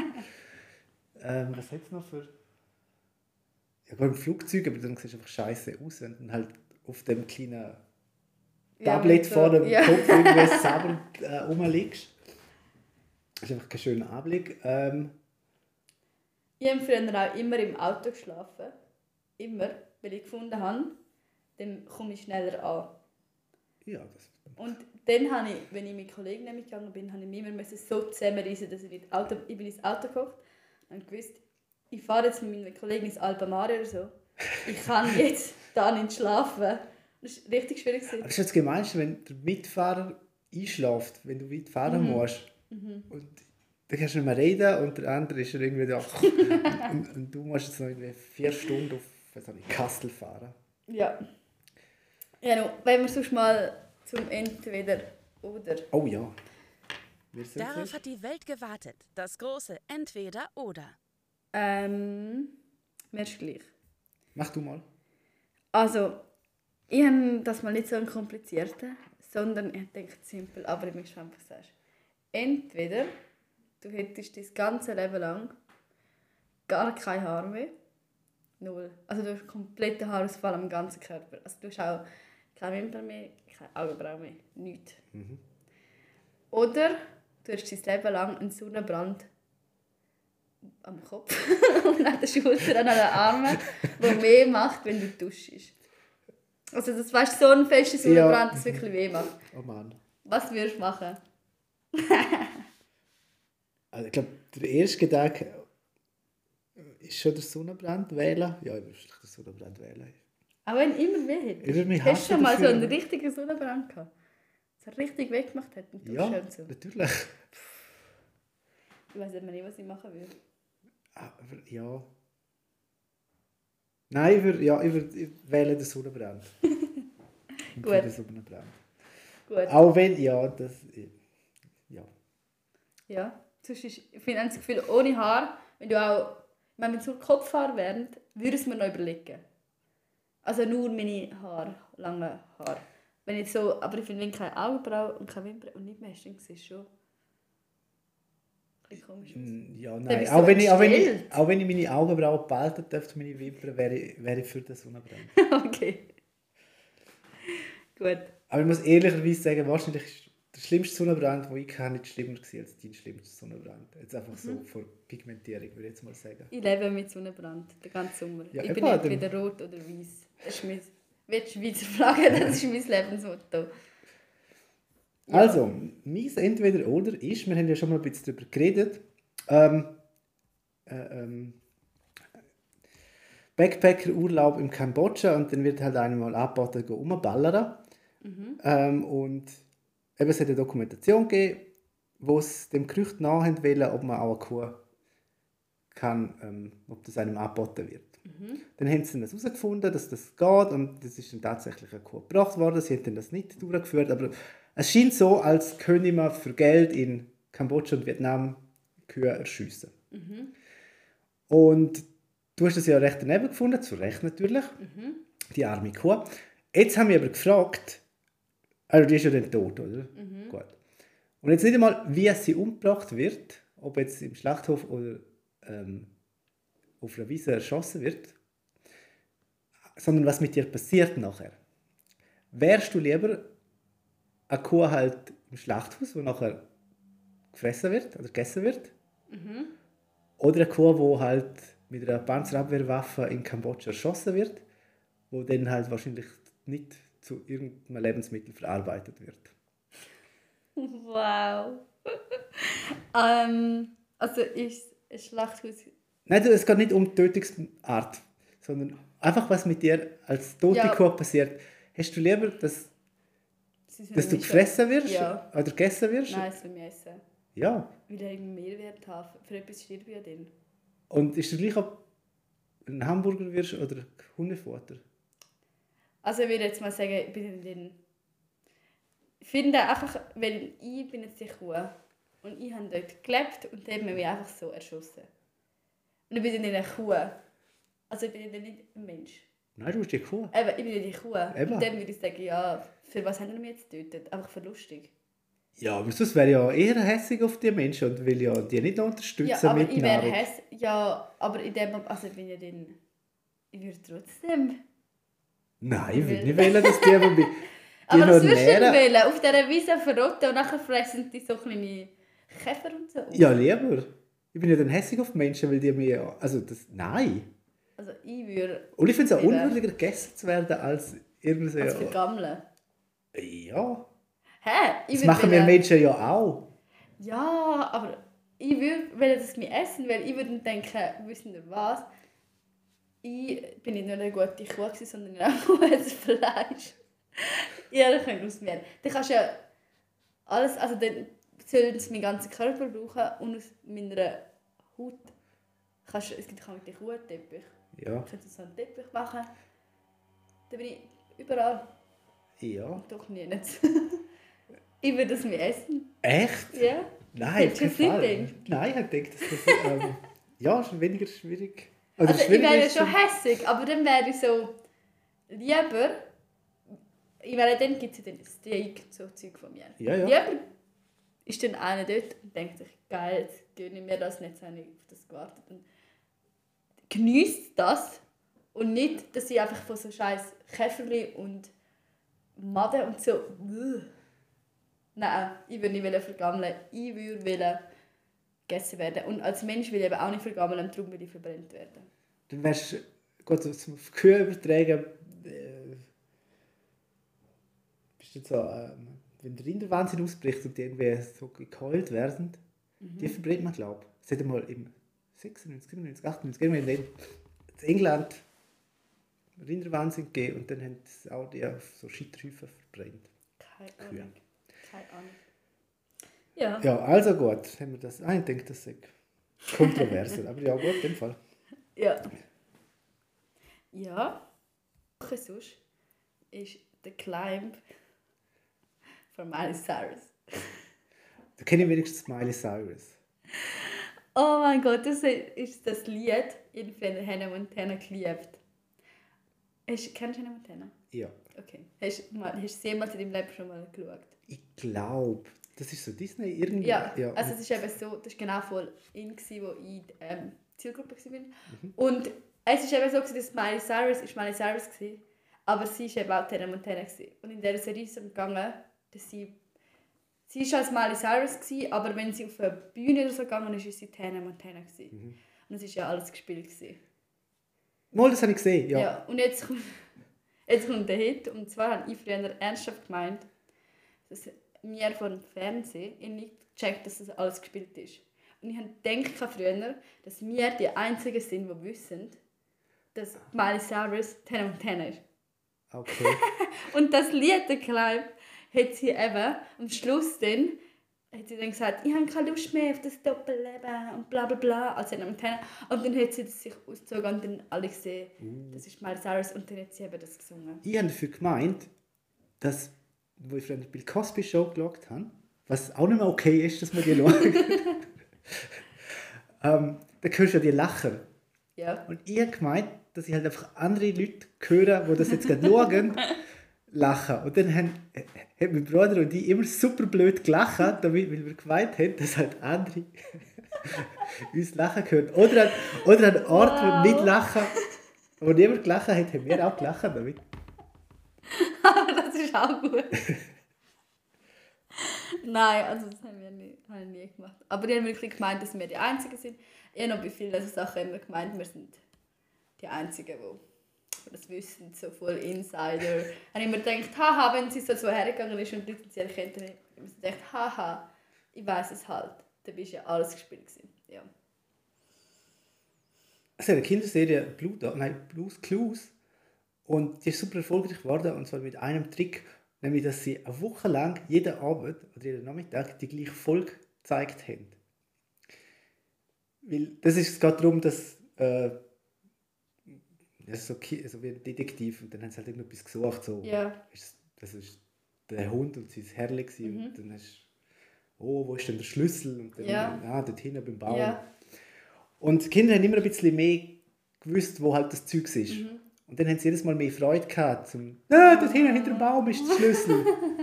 ähm, was hat es noch für... Ja, gut, im Flugzeug, aber dann sieht es einfach scheiße aus, wenn du dann halt auf dem kleinen Tablet mit vor dem ja. Kopf irgendwas sabbernd äh, rumliegst. Das ist einfach kein schöner Anblick. Ähm, Ich habe früher auch immer im Auto geschlafen. Immer, weil ich gefunden habe, dann komme ich schneller an. ja, das... Und dann habe ich, wenn ich mit Kollegen mitgegangen bin, habe ich mich immer so zusammenreißen, dass ich nicht Auto, ich bin ins Auto gekocht und gewusst, ich fahre jetzt mit meinen Kollegen ins Alpamare oder so. Ich kann jetzt da nicht schlafen. Das war richtig schwierig. Aber das ist das Gemeinste, wenn der Mitfahrer einschläft, wenn du weit fahren Mhm. musst. Und dann kannst du nicht mehr reden und der andere ist irgendwie da. und, und du musst jetzt noch irgendwie vier Stunden auf weiß nicht, Kassel fahren. Ja. Ja, no, wenn wir sonst mal zum Entweder oder. Oh ja. Wir sind Darauf jetzt. hat die Welt gewartet. Das große Entweder-Oder. Ähm, mir ist gleich. Mach du mal. Also, ich habe das mal nicht so einen komplizierten, sondern ich denke simpel, aber ich möchte einfach sagen. Entweder du hättest dein ganze Leben lang gar kein Haar mehr. Null. Also du hast kompletten Haarausfall am ganzen Körper. Also du hast auch keine Wimpern mehr, keine Augenbrauen mehr, nichts. Mhm. Oder du hast dein Leben lang einen Sonnenbrand am Kopf und an der Schulter, an den Armen, der mehr macht, wenn du duschst. Also das weißt, so ein fester Sonnenbrand, Ja. das wirklich weh macht. Oh Mann. Was würdest du machen? Also ich glaube, der erste Gedanke ist schon der Sonnenbrand wählen. Ja, ich würde vielleicht den Sonnenbrand wählen. Auch wenn immer weh Ich würde mich hat. Hast du hassen schon mal so dafür. einen richtigen Sonnenbrand gehabt? Das er richtig weggemacht hat und Ja, duschen und so. natürlich. Ich weiß immer nicht, was ich machen würde. Aber ja. Nein, ich würde, ja, ich würde ich wähle den Sonnenbrand. Ich Gut. würde den Sonnenbrand. Gut. Auch wenn, ja, das... Ja. Ja, sonst ist, ich finde das Gefühl, ohne Haar, wenn du auch, wenn wir nur Kopfhaar wären, würde es mir noch überlegen. Also nur meine Haare, lange Haare. Wenn ich so, aber ich finde, wenn keine Augenbrauen und keine Wimpern und nicht mehr hast, dann sieht es schon ein bisschen komisch aus. Mm, Ja, Dann nein. bist Auch du wenn, ich, auch, wenn ich, entstellt. auch wenn ich meine Augenbrauen behalten dürfte, meine Wimpern, wäre ich, wäre ich für den Sonnenbrand. Okay. Gut. Aber ich muss ehrlicherweise sagen, wahrscheinlich ist der schlimmste Sonnenbrand, den ich kenne, nicht schlimmer gewesen als dein schlimmster Sonnenbrand. Jetzt einfach so Mhm. vor Pigmentierung, würde ich jetzt mal sagen. Ich lebe mit Sonnenbrand, den ganzen Sommer. Ja, ich eben, bin dann- entweder rot oder weiß. Das ist mein... Willst du Schweizer Flagge? Das ist mein Lebensmotto. Ja. Also, mein Entweder-Oder ist, wir haben ja schon mal ein bisschen darüber geredet, ähm, äh, ähm, Backpacker-Urlaub in Kambodscha und dann wird halt einmal angeboten, gehen rumballern. Mhm. Ähm, und eben, es hat eine Dokumentation gegeben, wo es dem Gerücht nachher wollen, ob man auch eine Kuh kann, ähm, ob das einem angeboten wird. Mhm. Dann haben sie das herausgefunden, dass das geht und das ist dann tatsächlich eine Kuh gebracht worden. Sie haben dann das nicht durchgeführt, aber es scheint so, als könnte man für Geld in Kambodscha und Vietnam Kühe erschiessen. Mhm. Und du hast das ja recht daneben gefunden, zu Recht natürlich, Mhm. die arme Kuh. Jetzt haben wir aber gefragt, also die ist ja dann tot, oder? Mhm. Gut. Und jetzt nicht einmal, wie sie umgebracht wird, ob jetzt im Schlachthof oder ähm, auf einer Wiese erschossen wird, sondern was mit ihr passiert nachher. Wärst du lieber eine Kuh halt im Schlachthaus, wo nachher gefressen wird oder gegessen wird, Mhm. oder eine Kuh, wo halt mit einer Panzerabwehrwaffe in Kambodscha erschossen wird, wo dann halt wahrscheinlich nicht zu irgendeinem Lebensmittel verarbeitet wird. Wow. ähm, also ist ein Schlachthaus... Nein, du, es geht nicht um die Tötungsart, sondern einfach, was mit dir als tote Ja. Kuh passiert. Hast du lieber, dass, Sie sind dass du nicht gefressen wirst Ja. oder gegessen wirst? Nein, es will mir essen. Ja. Weil er einen Mehrwert hat. Für etwas stirbt ja dann. Und ist es gleich, ob du ein Hamburger wirst oder Hundefutter? Also ich würde jetzt mal sagen, ich bin in den... Ich finde einfach, weil ich bin jetzt die Kuh und ich habe dort gelebt und die haben mich einfach so erschossen. Und ich bin dann eine Kuh. Also ich bin dann nicht ein Mensch. Nein, du bist die Kuh. Eben, ich bin ja die Kuh. Eben. Und dann würde ich sagen, ja, für was haben wir mich jetzt getötet? Einfach für lustig. Ja, aber sonst wäre ja eher hässig auf die Menschen und will ja die nicht unterstützen Ja, aber mit ich wäre Nahrung. häss... Ja, aber in dem Moment, also ich bin ja dann... Ich würde trotzdem... Nein, ich würde Will. nicht wählen, dass die aber die Aber noch was würdest du denn nähren. wählen? Auf dieser Wiese verrotten und nachher fressen die so kleine Käfer und so? Ja, lieber. Ich bin ja dann hässig auf die Menschen, weil die mir... Also das... Nein. Also ich würde... Und ich finde es auch Wieder. unwürdiger, gegessen zu werden, als irgendwie so... Als vergammeln. Ja, Hä? Ich das würd machen wir wollen- Menschen ja auch. Ja, aber ich würde wollen, dass wir essen, weil ich würde dann denken, wissen ihr was? Ich bin nicht nur eine gute Kuh, gewesen, sondern auch gutes Fleisch. Ja, das können aus mir. Dann kannst du ja alles, also dann sollen sie meinen ganzen Körper brauchen und aus meiner Haut kannst du, es gibt auch mit den Kuhteppich. Ja, Kannst du so einen Teppich machen? Dann bin ich überall, ja. doch nie nicht. Ich würde es mir essen. Echt? Ja. Nein, auf Hättest keinen du Fall. das nicht Nein, ich denke, dass das ähm, ja, ist weniger schwierig. Oder Also ich schwieriger wäre ist schon hässig, aber dann wäre ich so lieber, ich meine, dann gibt es ja dann Steak, so Zeug von mir. Ja, ja. Lieber ist dann einer dort und denkt sich, geil, jetzt gönne ich mir das, nicht habe ich auf das gewartet. Und genießt das und nicht, dass ich einfach von so scheiß Käferli und Maden und so... Uah. Nein, ich würde nicht vergammeln. Ich würde wollen gegessen werden. Und als Mensch will ich eben auch nicht vergammeln, und darum will ich verbrennt werden. Dann wärst du, Gott, zum auf die Kühe übertragen, äh, bist du so, ähm, wenn der Rinderwahnsinn ausbricht und die irgendwie so gekeult werden, mhm. die verbrennt man, glaube ich. Es hat einmal im sechsundneunzig, siebenundneunzig, achtundneunzig, irgendwie in England Rinderwahnsinn gegeben und dann haben sie auch die auf so Scheiterhäufen verbrennt. Keine Kühe. Ahnung. Keine Ahnung. Ja. Ja, also gut, haben wir das. Ah, ich denke, das ist kontroverser. Aber ja, gut, in dem Fall. Ja. Ja. Sonst ist der Climb von Miley Cyrus. Da kenne ich wenigstens Miley Cyrus. Oh mein Gott, das ist das Lied, irgendwie Hannah Montana geliebt. Hast, kennst du Hannah Montana? Ja. Okay. Hast, mal, hast du jemals in deinem Leben schon mal geschaut? Ich glaube, das ist so Disney irgendwie. Ja, ja. also es ist eben so, das war genau voll in, gewesen, wo ich ähm, Zielgruppe war. Mhm. Und es war eben so, dass Miley Cyrus ist Miley Cyrus war, aber sie war eben auch Hannah Montana. Gewesen. Und in dieser Serie ist es gegangen, dass sie... Sie war als Miley Cyrus, gewesen, aber wenn sie auf eine Bühne oder so gegangen ist, war sie Hannah Montana. Mhm. Und es war ja alles gespielt. Gewesen. Mal, das habe ich gesehen, ja. ja und jetzt kommt, jetzt kommt der Hit. Und zwar habe ich früher ernsthaft gemeint, dass mir vor dem Fernsehen nicht gecheckt, dass das alles gespielt ist. Und ich habe gedacht früher, dass wir die Einzigen sind, die wissen, dass Miley Cyrus Hannah Montana ist. Okay. Und das Lied, der Climb, hat sie eben am Schluss dann, hat sie dann gesagt, ich habe keine Lust mehr auf das Doppelleben und bla bla bla. Also und dann hat sie das sich ausgezogen und dann alle gesehen, uh. das ist Miley Cyrus und dann hat sie eben das gesungen. Ich habe dafür gemeint, dass, wo ich früher die Bill Cosby Show geschaut habe, was auch nicht mehr okay ist, dass man die schaut, ähm, da hörst du ja die Lacher. Ja. Und ich habe gemeint, dass ich halt einfach andere Leute höre, die das jetzt gerade schauen, lachen. Und dann haben, haben mein Bruder und ich immer super blöd gelacht, damit, weil wir gemeint haben, dass halt andere uns lachen können. Oder, oder an Ort, wow. wo nicht lachen, wo niemand gelacht hat, haben wir auch gelacht damit. Das ist auch gut. Nein, also das haben wir nie, haben wir nie gemacht. Aber die haben wirklich gemeint, dass wir die Einzigen sind. Ich habe noch bei vielen Sachen immer gemeint, wir sind die Einzigen, die das wissen, so voll Insider. Und ich mir gedacht, haha, wenn sie so, so hergegangen ist und die Leute sie erkennt, dann habe ich mir gedacht, haha, ich weiss es halt. Da war ja alles gespielt gewesen. Ja. Es ist eine Kinderserie Blue Dog, nein, Blues Clues. Und die ist super erfolgreich geworden, und zwar mit einem Trick, nämlich, dass sie eine Woche lang jeden Abend oder jeden Nachmittag die gleiche Folge gezeigt haben. Weil das ist, es geht darum, dass äh, das ist so, so wie ein Detektiv, und dann haben sie halt irgendetwas gesucht, so, ja. das ist der Hund und sein Herrli gewesen, mhm. und dann hast du, oh, wo ist denn der Schlüssel, und dann, ja. ah, dort hinten beim Baum. Ja. Und die Kinder haben immer ein bisschen mehr gewusst, wo halt das Zeug ist. Mhm. Und dann haben sie jedes Mal mehr Freude gehabt, zum, ah, dort hinten hinter dem Baum ist der Schlüssel.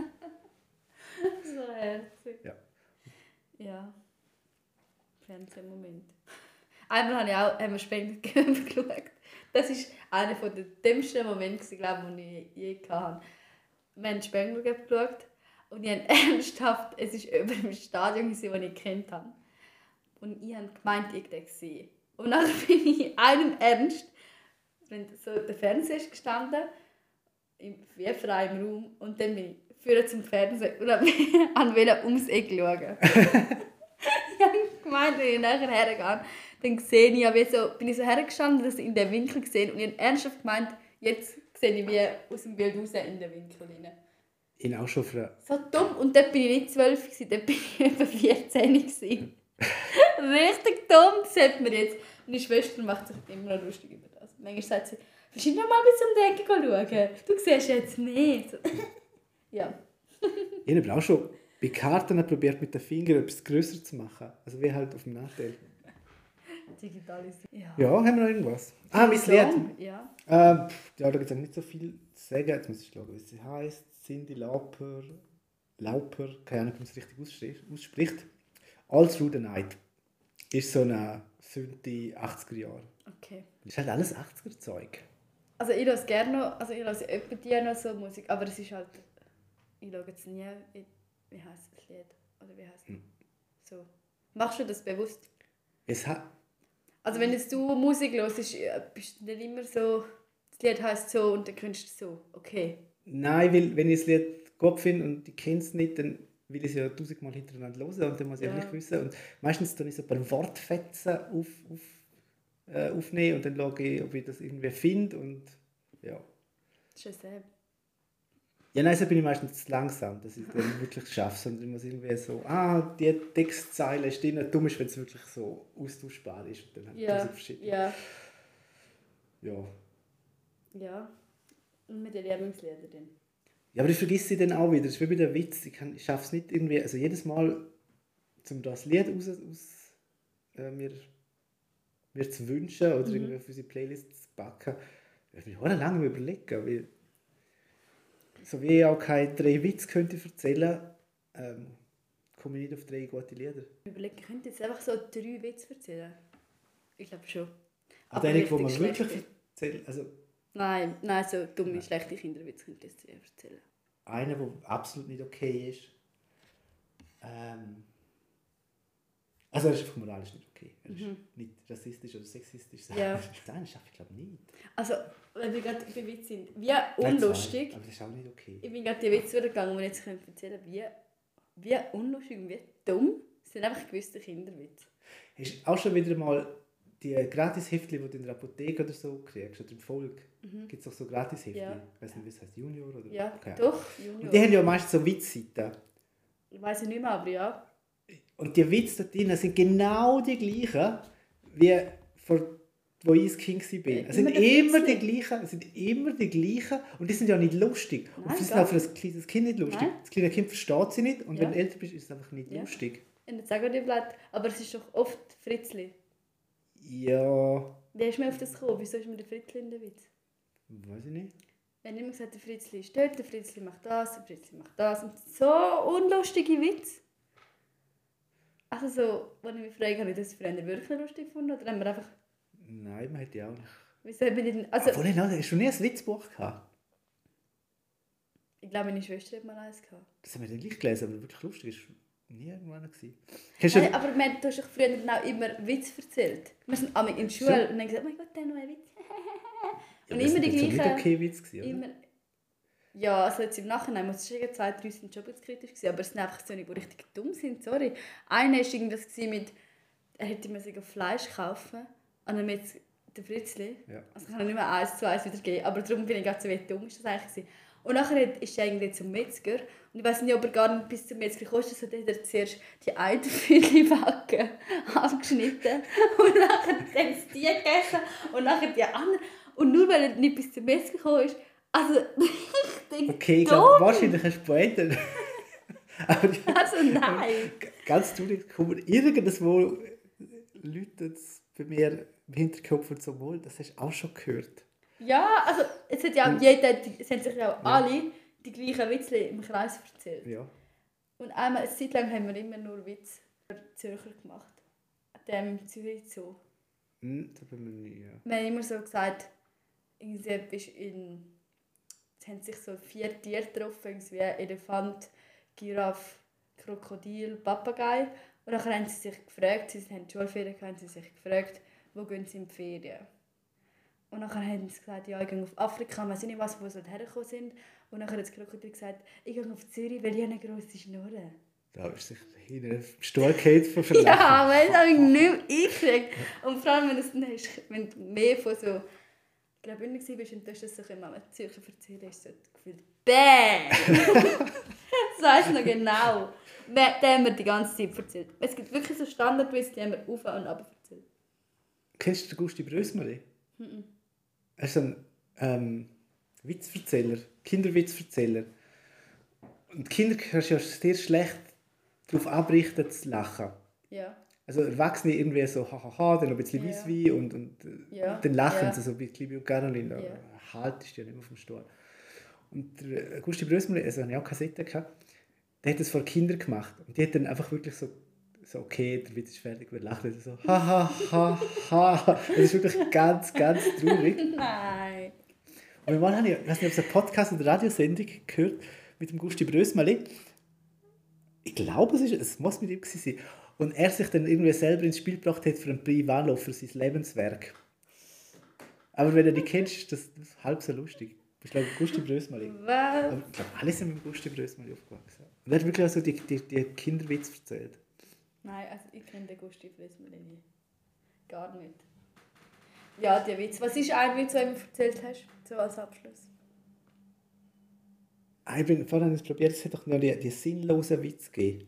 So herzig. Ja. Ja. Fernsehmoment. Einmal habe ich auch haben wir Spengler geschaut. Das war einer der dümmsten Momente, glaube ich, die ich je hatte. Wir haben Spengler geschaut und ich habe ernsthaft, es war über dem Stadion, das ich gekannt habe. Und ich habe gemeint, ich hätte gesehen. Und dann bin ich in einem Ernst, wenn so der Fernseher ist gestanden, im wie freien Raum, und dann bin ich führen zum Fernsehen und wollte ums Eck schauen. Ich habe gemeint, wenn ich nachher hergehe, dann sehe ich, wie so, bin ich so hergestanden, dass ich in den Winkel gesehen, und ich habe ernsthaft gemeint, jetzt sehe ich wie aus dem Bild raus in den Winkel rein. Ich auch schon für... So dumm, und dort bin ich nicht zwölf, dort bin ich etwa vierzehn. Richtig dumm, das hat mir jetzt. Meine Schwester macht sich immer noch lustig über das. Manchmal sagt sie, willst du noch mal bis um die Ecke schauen? Du siehst jetzt nicht. Ja. Ich habe auch schon bei Karten probiert, mit den Fingern etwas grösser zu machen. Also wie halt auf dem Nachteil. Digitalisiert. Ja. Ja, haben wir noch irgendwas? Ah, mein Lied. Ja. Ähm, ja, da gibt es nicht so viel zu sagen. Jetzt muss ich schauen, wie sie heisst. Cyndi Lauper, Lauper, keine Ahnung, wie man es richtig ausspricht, ausspricht. All Through the Night ist so eine Synthi achtziger Jahre. Okay. Das ist halt alles achtziger-Zeug. Also ich höre gerne noch, also ich höre öppe die noch so Musik, aber es ist halt, ich schaue jetzt nie, wie, wie heisst das Lied, oder wie heisst es? Hm. So. Machst du das bewusst? Es hat... Also wenn jetzt du Musik hörst, ist, bist du nicht immer so, das Lied heisst so und der Künstler so, okay. Nein, weil wenn ich das Lied gut finde und ich kenne es nicht, dann will ich es ja tausendmal hintereinander hören und dann muss ich Ja. auch nicht wissen. Und meistens tue ich so ein paar Wortfetzen auf, auf, äh, aufnehmen und dann schaue ich, ob ich das irgendwie finde und ja. Das ist ja sehr. Ja, nein, so bin ich meistens zu langsam, dass ich es dann wirklich schaffe, sondern ich muss irgendwie so, ah, die Textzeile ist drin, dumm ist, wenn es wirklich so austauschbar ist und dann halt Ja, tausend verschiedene. ja, Ja. ja. Und mit den Lieblingslieder drin. Ja, aber ich vergesse sie dann auch wieder. Das ist wie bei der Witz. Ich, kann- ich schaffe es nicht irgendwie. Also jedes Mal, um das Lied aus, aus, äh, mir, mir zu wünschen oder Mhm. irgendwie auf unsere Playlist zu packen, ich bin auch lange am überlegen. Weil, so wie ich auch keine drei Witze könnte erzählen, ähm, komme ich nicht auf drei gute Lieder. Ich überlege, ich könnte jetzt einfach so drei Witze erzählen. Ich glaube schon. Aber die, die richtig man wirklich schlechte. erzählen. Also Nein, nein, so dumme, schlechte Kinderwitze könnte ich jetzt dir erzählen. einer, der absolut nicht okay ist. Ähm, also er ist einfach moralisch nicht okay. Er ist nicht rassistisch oder sexistisch. Mhm. Ja. Nein, schaffe ich glaube nicht. Also, wenn wir gerade bei Witz sind, wie Nein, unlustig. zwei, aber das ist auch nicht okay. Ich bin gerade die Witze durchgegangen, die ich jetzt erzählen könnte. Wie, wie unlustig und wie dumm sind einfach gewisse Kinderwitze. Hast du auch schon wieder mal die Gratis-Heftchen, die du in der Apotheke oder so kriegst, oder im Volk, gibt es auch so Gratis-Heftchen? Mhm. Ja. Ich weiß nicht, wie es heißt, Junior oder? Ja, Keine Ahnung. doch, Junior. Und die haben ja meistens so Witzseiten. Ich weiß es nicht mehr, aber ja. Und die Witze da drin sind genau die gleichen, wie vor, wo ich als Kind war. Ja, Es sind immer der immer die Witzli. gleichen, es sind immer die gleichen und die sind ja nicht lustig. und Nein, das ist gar auch für ein kleines Kind nicht lustig. Nein. Das kleine Kind versteht sie nicht und Ja. wenn du älter bist, ist es einfach nicht Ja. lustig. Und jetzt sagen die Blatt, aber es ist doch oft Fritzli. Ja, Wie ist mir auf das gekommen? Wieso ist mir der Fritzli in der Witz? weiß ich nicht. Wenn immer gesagt, der Fritzli ist dort, der Fritzli macht das, der Fritzli macht das. Und so unlustige Witze. Also so, wenn ich mich frage, habe ich das früher wirklich lustig gefunden? Oder haben wir einfach... Nein, man hätte ja auch nicht. Wieso bin ich denn... Also, Obwohl, ich noch, hast du nie ein Witzbuch gehabt? ich glaube, meine Schwester hat mal eins gehabt. Das haben wir dann gleich gelesen, aber wirklich lustig ist nie irgendwann gewesen. Kennst du Nein, aber man, du hast doch früher dann auch immer Witze erzählt. Wir sind einmal in der Schule und dann gesagt, oh mein Gott, der neue Witz. Ja, und aber immer das die sind jetzt so gleichen... nicht okay Witz gewesen, oder? Immer, ja, also jetzt im Nachhinein muss ich sagen, zwei, drei sind schon ein bisschen kritisch gewesen, aber es sind einfach so, die richtig dumm sind, sorry. Einer war irgendwas gewesen mit, er hätte mir sogar Fleisch kaufen und dann mit der Fritzli. Ja. Also kann er nicht mehr eins zu eins wieder geben, aber darum bin ich gerade so, wie dumm ist das eigentlich gewesen. Und nachher ist er irgendwie zum Metzger und ich weiß nicht, ob er gar nicht bis zum Metzger gekommen ist, also hat er zuerst die eine Filetbacke abgeschnitten und nachher dann das die gegessen und nachher die andere. Und nur weil er nicht bis zum Metzger gekommen ist, also ich denke, Okay, ich dumm. glaube, wahrscheinlich hast du Poeten. Aber Also nein. ganz traurig, kommen irgendwo Leute jetzt bei mir im Hinterkopf und so, wohl, das hast du auch schon gehört. Ja, also es hat ja auch jeder, die, es haben sich ja auch alle die gleichen Witze im Kreis erzählt. Ja. Und einmal, eine Zeit lang haben wir immer nur Witze über Zürcher gemacht. An dem im Zürich Zoo. Hm, das haben wir nie, ja. Wir haben immer so gesagt, irgendwie bist in... Es haben sich so vier Tiere getroffen, irgendwie Elefant, Giraffe, Krokodil, Papagei. Und dann haben sie sich gefragt, sie haben die Schulferien gehabt, haben sie sich gefragt, wo gehen sie in die Ferien. Und dann haben sie gesagt, ja, ich gehe auf Afrika, wir nicht was, wo sie hergekommen sind. Und dann hat das Krokodil gesagt, ich gehe auf Zürich, weil ich eine grosse Schnurre. Da ist sich hinten auf den Stuhl gefallen von Verlachen. Ja, weil das habe ich nicht mehr eingekriegt. Und vor allem, wenn, es dann hast, wenn du mehr von so... Ich glaube, wenn du warst und du hast das so immer mit Zürcher erzählt, hast du so das Gefühl, BÄM! Das weißt du noch genau. Wir- Den haben wir die ganze Zeit erzählt. Es gibt wirklich so Standardwitze, die haben wir auf und ab erzählt. Kennst du den Gusti Brösmeli? Mhm. Er ist so ein ähm, Witzverzähler, Kinderwitzverzähler. Und Kinder kannst du ja sehr schlecht darauf abrichten, zu lachen. Ja. Also Erwachsene irgendwie so hahaha, dann noch ein bisschen Ja. Weisswein und, und äh, Ja. dann lachen Ja. sie so ein bisschen wie Caroline. Da Ja. haltest du ja nicht mehr vom Stuhl. Und der Gusti Brösmeli, also hatte ich auch Kassetten gehabt, der hat das vor Kindern gemacht. Und die hat dann einfach wirklich so, so okay, der Witz ist fertig, wir lachen so, ha, ha, ha, ha. Das ist wirklich ganz, ganz traurig. Nein. Und einmal habe ich, ich weiß nicht, ob es eine Podcast- oder Radiosendung gehört mit dem Gusti Brösmeli. Ich glaube, es, ist, es muss mit ihm gewesen sein. Und er sich dann irgendwie selber ins Spiel gebracht hat für einen Prix Valo, für sein Lebenswerk. Aber wenn du die kennst, ist das, das halb so lustig. Ich glaube, Gusti Brösmeli. Was? Aber ich glaube, alle sind mit dem Gusti Brösmeli aufgewachsen. Und er hat wirklich auch so die, die, die Kinderwitze erzählt. Nein, also ich kenne den Gusti Brösmeli nicht. Gar nicht. Ja, der Witz. Was ist ein Witz, den du mir erzählt hast? So als Abschluss. Ah, ich bin vorhin probiert, es hat doch noch die, die sinnlosen Witze gegeben.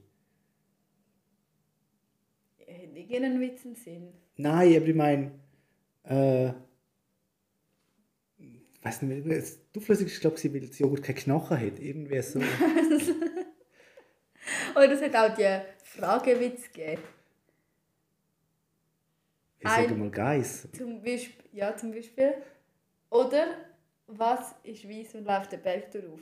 Hat irgendeinen Witz im Sinn? Nein, aber ich meine, äh, ich weiß nicht mehr, das Auflösung ist, glaube ich, weil das Joghurt keine Knochen hat. Irgendwie so. Oder es hat auch die Fragewitz gegeben. Ich sage Ein- mal Geiss. Zum Beispiel, ja, zum Beispiel. Oder was ist weiß und läuft den Berg auf?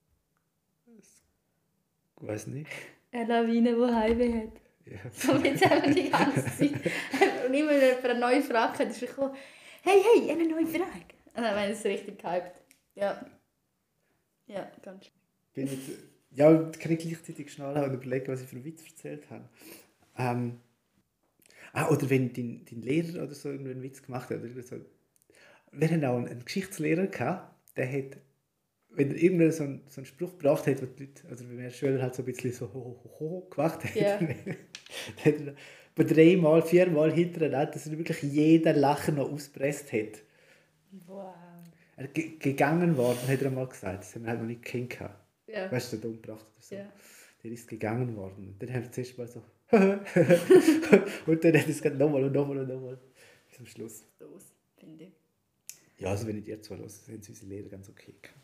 Ich weiß nicht. Eine Lawine, die Heimweh hat. Ja. So jetzt haben wir die ganze Zeit. Und immer wenn jemand eine neue Frage hat, ist er gekommen, hey, hey, eine neue Frage. Und dann haben wir es richtig gehypt. Ja. Ja, ganz schön. Bin jetzt, ja, kann ich gleichzeitig schnell und überlegen, was ich für einen Witz erzählt habe. Ähm, ah, oder wenn dein, dein Lehrer oder so einen Witz gemacht hat. Oder so. Wir hatten auch einen, einen Geschichtslehrer gehabt, der hat, wenn er irgendeinen so einen, so einen Spruch gebracht hat, wo die Leute, also wenn der Schüler halt so ein bisschen so ho, ho, ho gemacht hat, Ja. dann hat er bei dreimal, viermal hintereinander, dass er wirklich jeden Lachen noch ausgepresst hat. Wow. Er ge- gegangen worden, hat er einmal gesagt. Das haben wir halt noch nicht gekannt. Ja. Weißt du, der umgebracht oder so. Ja. Der ist gegangen worden. Und dann haben wir zuerst mal so und dann hat es gerade nochmal und nochmal und nochmal. Bis zum Schluss. Los, finde ich. Ja, also wenn ich dir zwei los, sind unsere Lehrer ganz okay gehabt.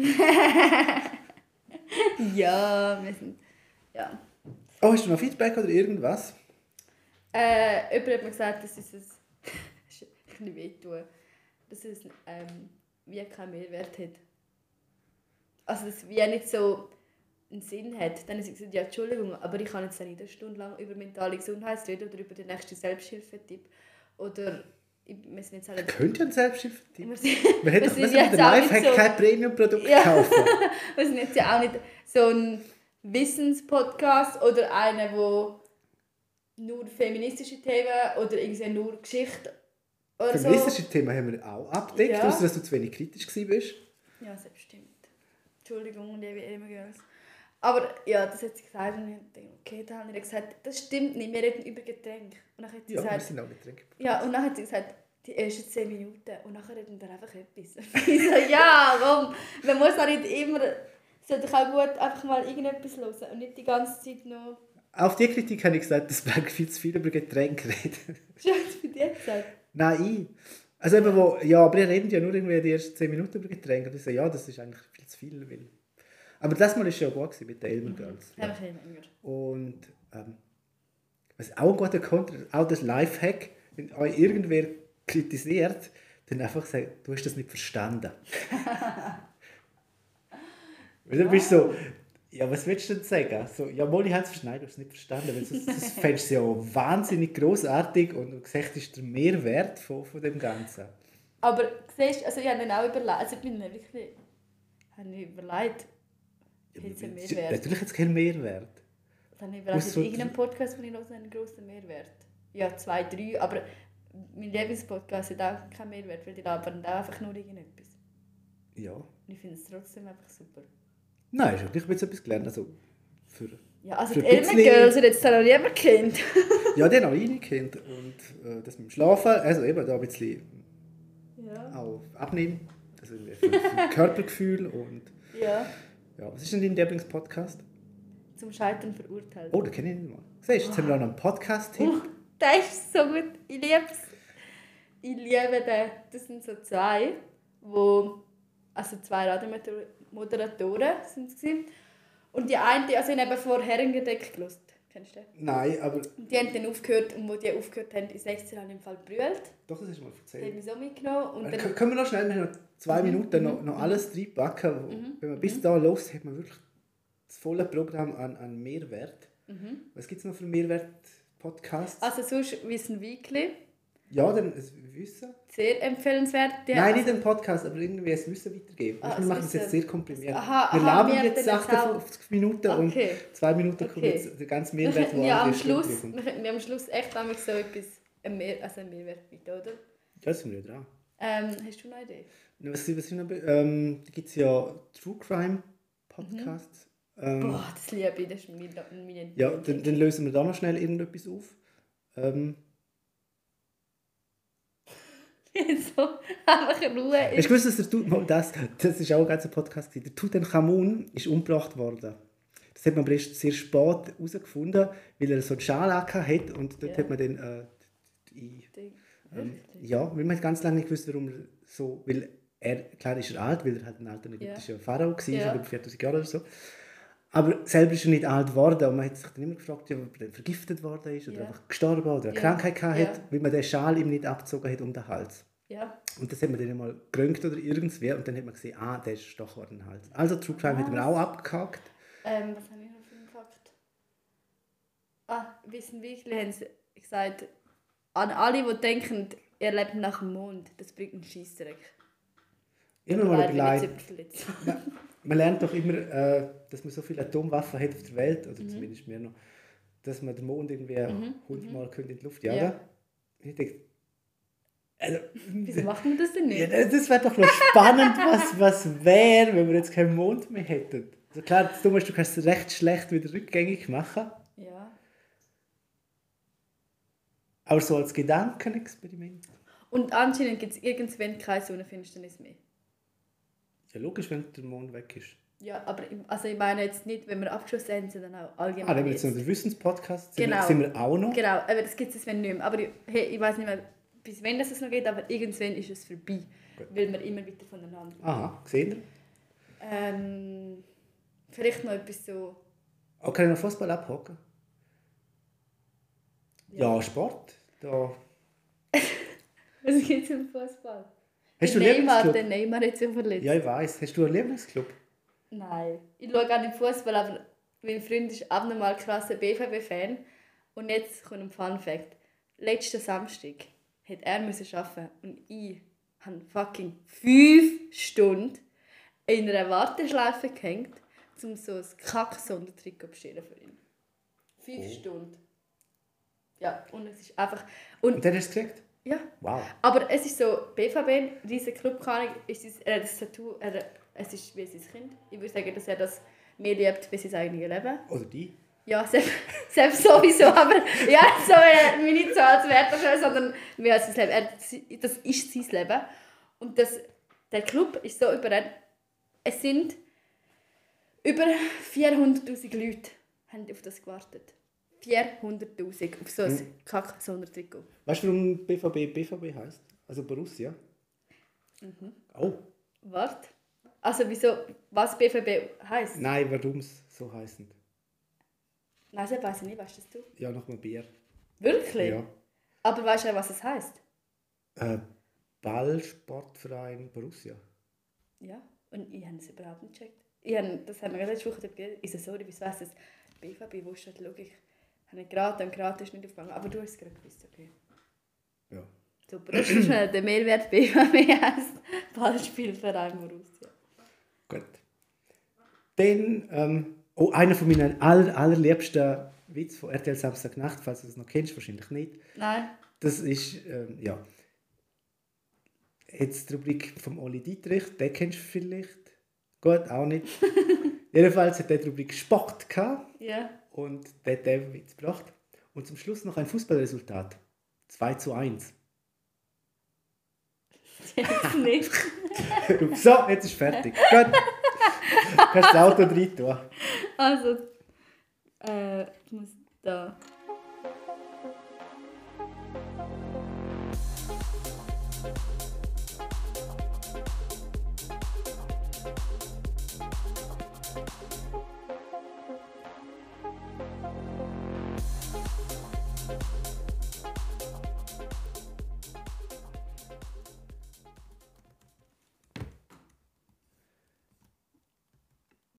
Ja, wir sind... Ja. Oh, hast du noch Feedback oder irgendwas? Äh, jemand hat mir gesagt, dass es ein... ist ein bisschen wehtun. Dass es ähm, wie keinen Mehrwert hat. Also, dass es wie nicht so einen Sinn hat. Dann habe ich gesagt, ja, Entschuldigung, aber ich kann jetzt nicht eine Stunde lang über mentale Gesundheit reden oder über den nächsten Selbsthilfetipp. Oder, ich, wir sind jetzt alle... Könnt ihr einen Selbsthilfetipp? Wir sind, Man hätte wir doch sind besser jetzt mit dem auch nicht Lifehack so- kein Premium-Produkt Ja. kaufen. wir sind jetzt ja auch nicht so ein Wissenspodcast oder einer, wo nur feministische Themen oder irgendwie nur Geschichte oder so... Feministische Themen haben wir auch abgedeckt, Ja. außer dass du zu wenig kritisch warst. Ja, das stimmt. Entschuldigung, liebe Emma Girls. Aber ja, das hat sie gesagt und ich dachte, okay, dann habe ich gesagt, das stimmt nicht, wir reden über Getränke. Und dann hat sie Ja, wir gesagt, sind auch nicht drin. ja, und dann hat sie gesagt, die ersten zehn Minuten und nachher reden wir einfach etwas. Ich so, ja, warum? Man muss auch nicht immer, es sollte auch gut einfach mal irgendetwas hören und nicht die ganze Zeit noch... Auf die Kritik habe ich gesagt, dass wir viel zu viel über Getränke reden. Was hast du bei dir gesagt? Nein, ich. Also eben, wo, ja, aber wir reden ja nur irgendwie die ersten zehn Minuten über Getränke. Und ich so, ja, das ist eigentlich viel zu viel. Weil... Aber das Mal war es ja gut gewesen mit den Elmer Girls. Ja, ich länger. Und ähm, was auch ein guter Konter, auch das Lifehack, wenn euch irgendwer kritisiert, dann einfach sagen, du hast das nicht verstanden. Weil dann bist du so, ja, was willst du denn sagen? So, ja, Molly hat es verstanden, du hast es nicht verstanden. Weil sonst, sonst fändest du es ja wahnsinnig grossartig und du siehst, ist der Mehrwert von, von dem Ganzen. Aber siehst, also ich habe dann auch überlegt, also ich bin mir wirklich, habe ich überlegt, Ja, hat es einen aber Mehrwert? natürlich hat es keinen Mehrwert. Dann habe ich überlegt, Ausser- in irgendeinem Podcast, den ich höre, einen grossen Mehrwert. Ja, zwei, drei, aber mein Lieblingspodcast hat auch keinen Mehrwert, weil die labern da einfach nur irgendetwas. Ja. Und ich finde es trotzdem einfach super. Nein, ich habe jetzt etwas gelernt. Also für, Ja, also Für die ein Elmer bisschen- Girls hat jetzt noch niemand kennt. ja, den habe ich nicht gekannt. Und äh, das mit dem Schlafen, also eben da ein bisschen Ja. auch abnehmen. Also für, für Körpergefühl und... Ja. Ja, was ist denn dein Lieblingspodcast? Zum Scheitern verurteilt. Oh, den kenne ich nicht mal. Siehst du, jetzt haben wir noch einen Podcast-Tipp. Uh, der ist so gut. Ich liebe es. Ich liebe den. Das sind so zwei, wo, also zwei Radiomoderatoren sind es. Und die eine, also ich habe eben vor Herrengedeck gehört. Kennst du den? Nein, aber... Und die haben dann aufgehört und wo die aufgehört haben, ist extra im Fall brüllt. Doch, das hast du mal Das hat erzählt. mich so mitgenommen. Und Äh, dann, Können können wir noch schnell, wir haben noch zwei Mhm, Minuten, noch, mhm, noch mhm. alles reinpacken. Mhm, Wenn man bis mhm. da los, hat man wirklich das volle Programm an, an Mehrwert. mhm. Was gibt es noch für Mehrwert-Podcasts? Also sonst Wissen Weekly, Ja, dann ein Wissen. sehr empfehlenswert. Die Nein, also, nicht ein Podcast, aber irgendwie ein Wissen weitergeben. Ah, wir das machen das jetzt Wissen. sehr komprimiert. Aha, wir aha, labern wir jetzt dann achtundfünfzig Minuten und Okay. zwei Minuten kommt Okay. jetzt der ganze Wir Mehrwert, könnten ja alle am vier Stunden Schluss, kommt. wir könnten ja am Schluss echt einmal so etwas, ein Mehr, also ein Mehrwert bieten, oder? Ja, das sind wir dran. Ähm, hast du noch eine Idee? Was, was ich noch, be- ähm, da gibt es ja True Crime Podcasts. Ähm, Boah, das liebe ich, das ist meine, meine ja, dann, dann lösen wir da noch schnell irgendetwas auf. Ähm, so einfach Ruhe hast du ist. gewusst, dass der Tut, das, das ist auch ein ganzer Podcast gewesen. Der Tutanchamun ist umgebracht worden. Das hat man aber erst sehr spät herausgefunden, weil er so eine Schale hatte und dort Ja. hat man dann äh, die, Ding. ähm, Wirklich? ja, weil man hat ganz lange nicht gewusst, warum er so, weil er, klar ist er alt, weil er halt ein alter ägyptischer Pharao war, Ja. schon über viertausend Jahre oder so. Aber selber ist er nicht alt geworden und man hat sich dann immer gefragt, ja, ob er dann vergiftet worden ist oder Ja. einfach gestorben oder eine Ja. Krankheit gehabt hat, Ja. weil man den Schal ihm nicht abgezogen hat um den Hals. Ja. Und das hat man dann mal gerönt oder irgendwer und dann hat man gesehen, ah, der ist gestochen worden im Hals. Also True Crime hat man auch abgehakt. Ähm, was habe ich noch für einen Fakt? Ah, Wissen Weekly haben sie gesagt, an alle, die denken, ihr lebt nach dem Mond, das bringt einen Scheissdreck. Immer mal Leider überlegt. nicht verletzt. Man, man lernt doch immer, äh, dass man so viele Atomwaffen hat auf der Welt, oder Mhm. zumindest mehr noch, dass man den Mond irgendwie Mhm, hundertmal könnte in die Luft Ja. jagen. Ich denke, also, Wieso macht man das denn ja, nicht? das das wäre doch noch spannend, was, was wäre, wenn wir jetzt keinen Mond mehr hätten. Also klar, das Dumme ist, du kannst es recht schlecht wieder rückgängig machen, Ja. aber so als Gedankenexperiment. Und anscheinend gibt es irgendwann keine Sonnenfinsternis mehr. Ja, logisch, wenn der Mond weg ist. Ja, aber im, also ich meine jetzt nicht, wenn wir abgeschlossen haben, sondern auch allgemein. Ah, dann haben wir jetzt noch jetzt. den Wissenspodcast, sind, Genau. wir, sind wir auch noch. Genau, aber das gibt es wenn nicht mehr. Aber ich, hey, ich weiß nicht mehr, bis wann das es noch geht, aber irgendwann ist es vorbei. Gut. Weil wir immer weiter voneinander. Aha, gesehen ihr? Ähm, vielleicht noch etwas so. Oh, kann ich noch Fußball abhaken? Ja, Sport. Da. Was gibt es im Fußball? Hast du Der einen Neymar, der Lieblingsclub? Neymar hat sich verletzt. Ja, ich weiss. Hast du einen Lieblingsclub? Nein. Ich schaue gar nicht Fußball, aber mein Freund ist abnormal krasser B V B-Fan. Und jetzt kommt ein Fun Fact. Letzten Samstag hat er müssen arbeiten und ich habe fucking fünf Stunden in einer Warteschleife gehängt, um so ein Kack-Sondertrikot zu bestellen für ihn. Fünf Oh. Stunden. Ja, und es ist einfach... Und, Und dann hast du es gekriegt? ja. Wow. Aber es ist so, B V B, dieser Club, keine Ahnung, ist es, er hat das Tattoo, er, es ist wie sein Kind. Ich würde sagen, dass er das mehr liebt, wie sein eigenes Leben. Oder die? Ja, selbst, selbst sowieso, aber ja, so äh, mir nicht so als Wertverschwörung, sondern mehr als sein Leben. Er, das ist sein Leben. Und das, der Club ist so über... Es sind über vierhunderttausend Leute haben auf das gewartet. vierhunderttausend auf so ein Mhm. Kack-Sondertrikot. Weißt du, warum B V B B V B heisst? Also Borussia? Mhm. Oh. Warte. Also wieso, was B V B heisst? Nein, warum es so heisst. Nein, das weiß ich nicht, weißt das du? Ja, nochmal Bier. Wirklich? Ja. Aber weißt du, was es heisst? Äh, Ballsportverein Borussia. Ja. Und ich habe es überhaupt nicht gecheckt. Ich habe, das haben wir gerade letzte Woche geredet. Ich so, sorry, wieso weiss das? B V B, wo ist die Logik? Ich habe nicht geraten und geraten ist nicht aufgegangen. Aber du hast es gerade gewusst, okay. Ja. Super, das ist schnell der Mehrwert B V B heisst Ballspielverein Borussia. Gut. Dann, ähm, oh, einer von meinen aller, allerliebsten Witz von R T L Samstagnacht, falls du das noch kennst, wahrscheinlich nicht. Nein. Das ist, ähm, ja. Jetzt die Rubrik vom Oli Dietrich, den kennst du vielleicht. Gut, auch nicht. Jedenfalls hat der die Rubrik Sport gehabt Ja. und der hat den Witz gebracht. Und zum Schluss noch ein Fußballresultat. zwei zu eins. Jetzt nicht. So, jetzt ist fertig. Gut. Kannst das Auto rein tun. Also, äh, ich muss da.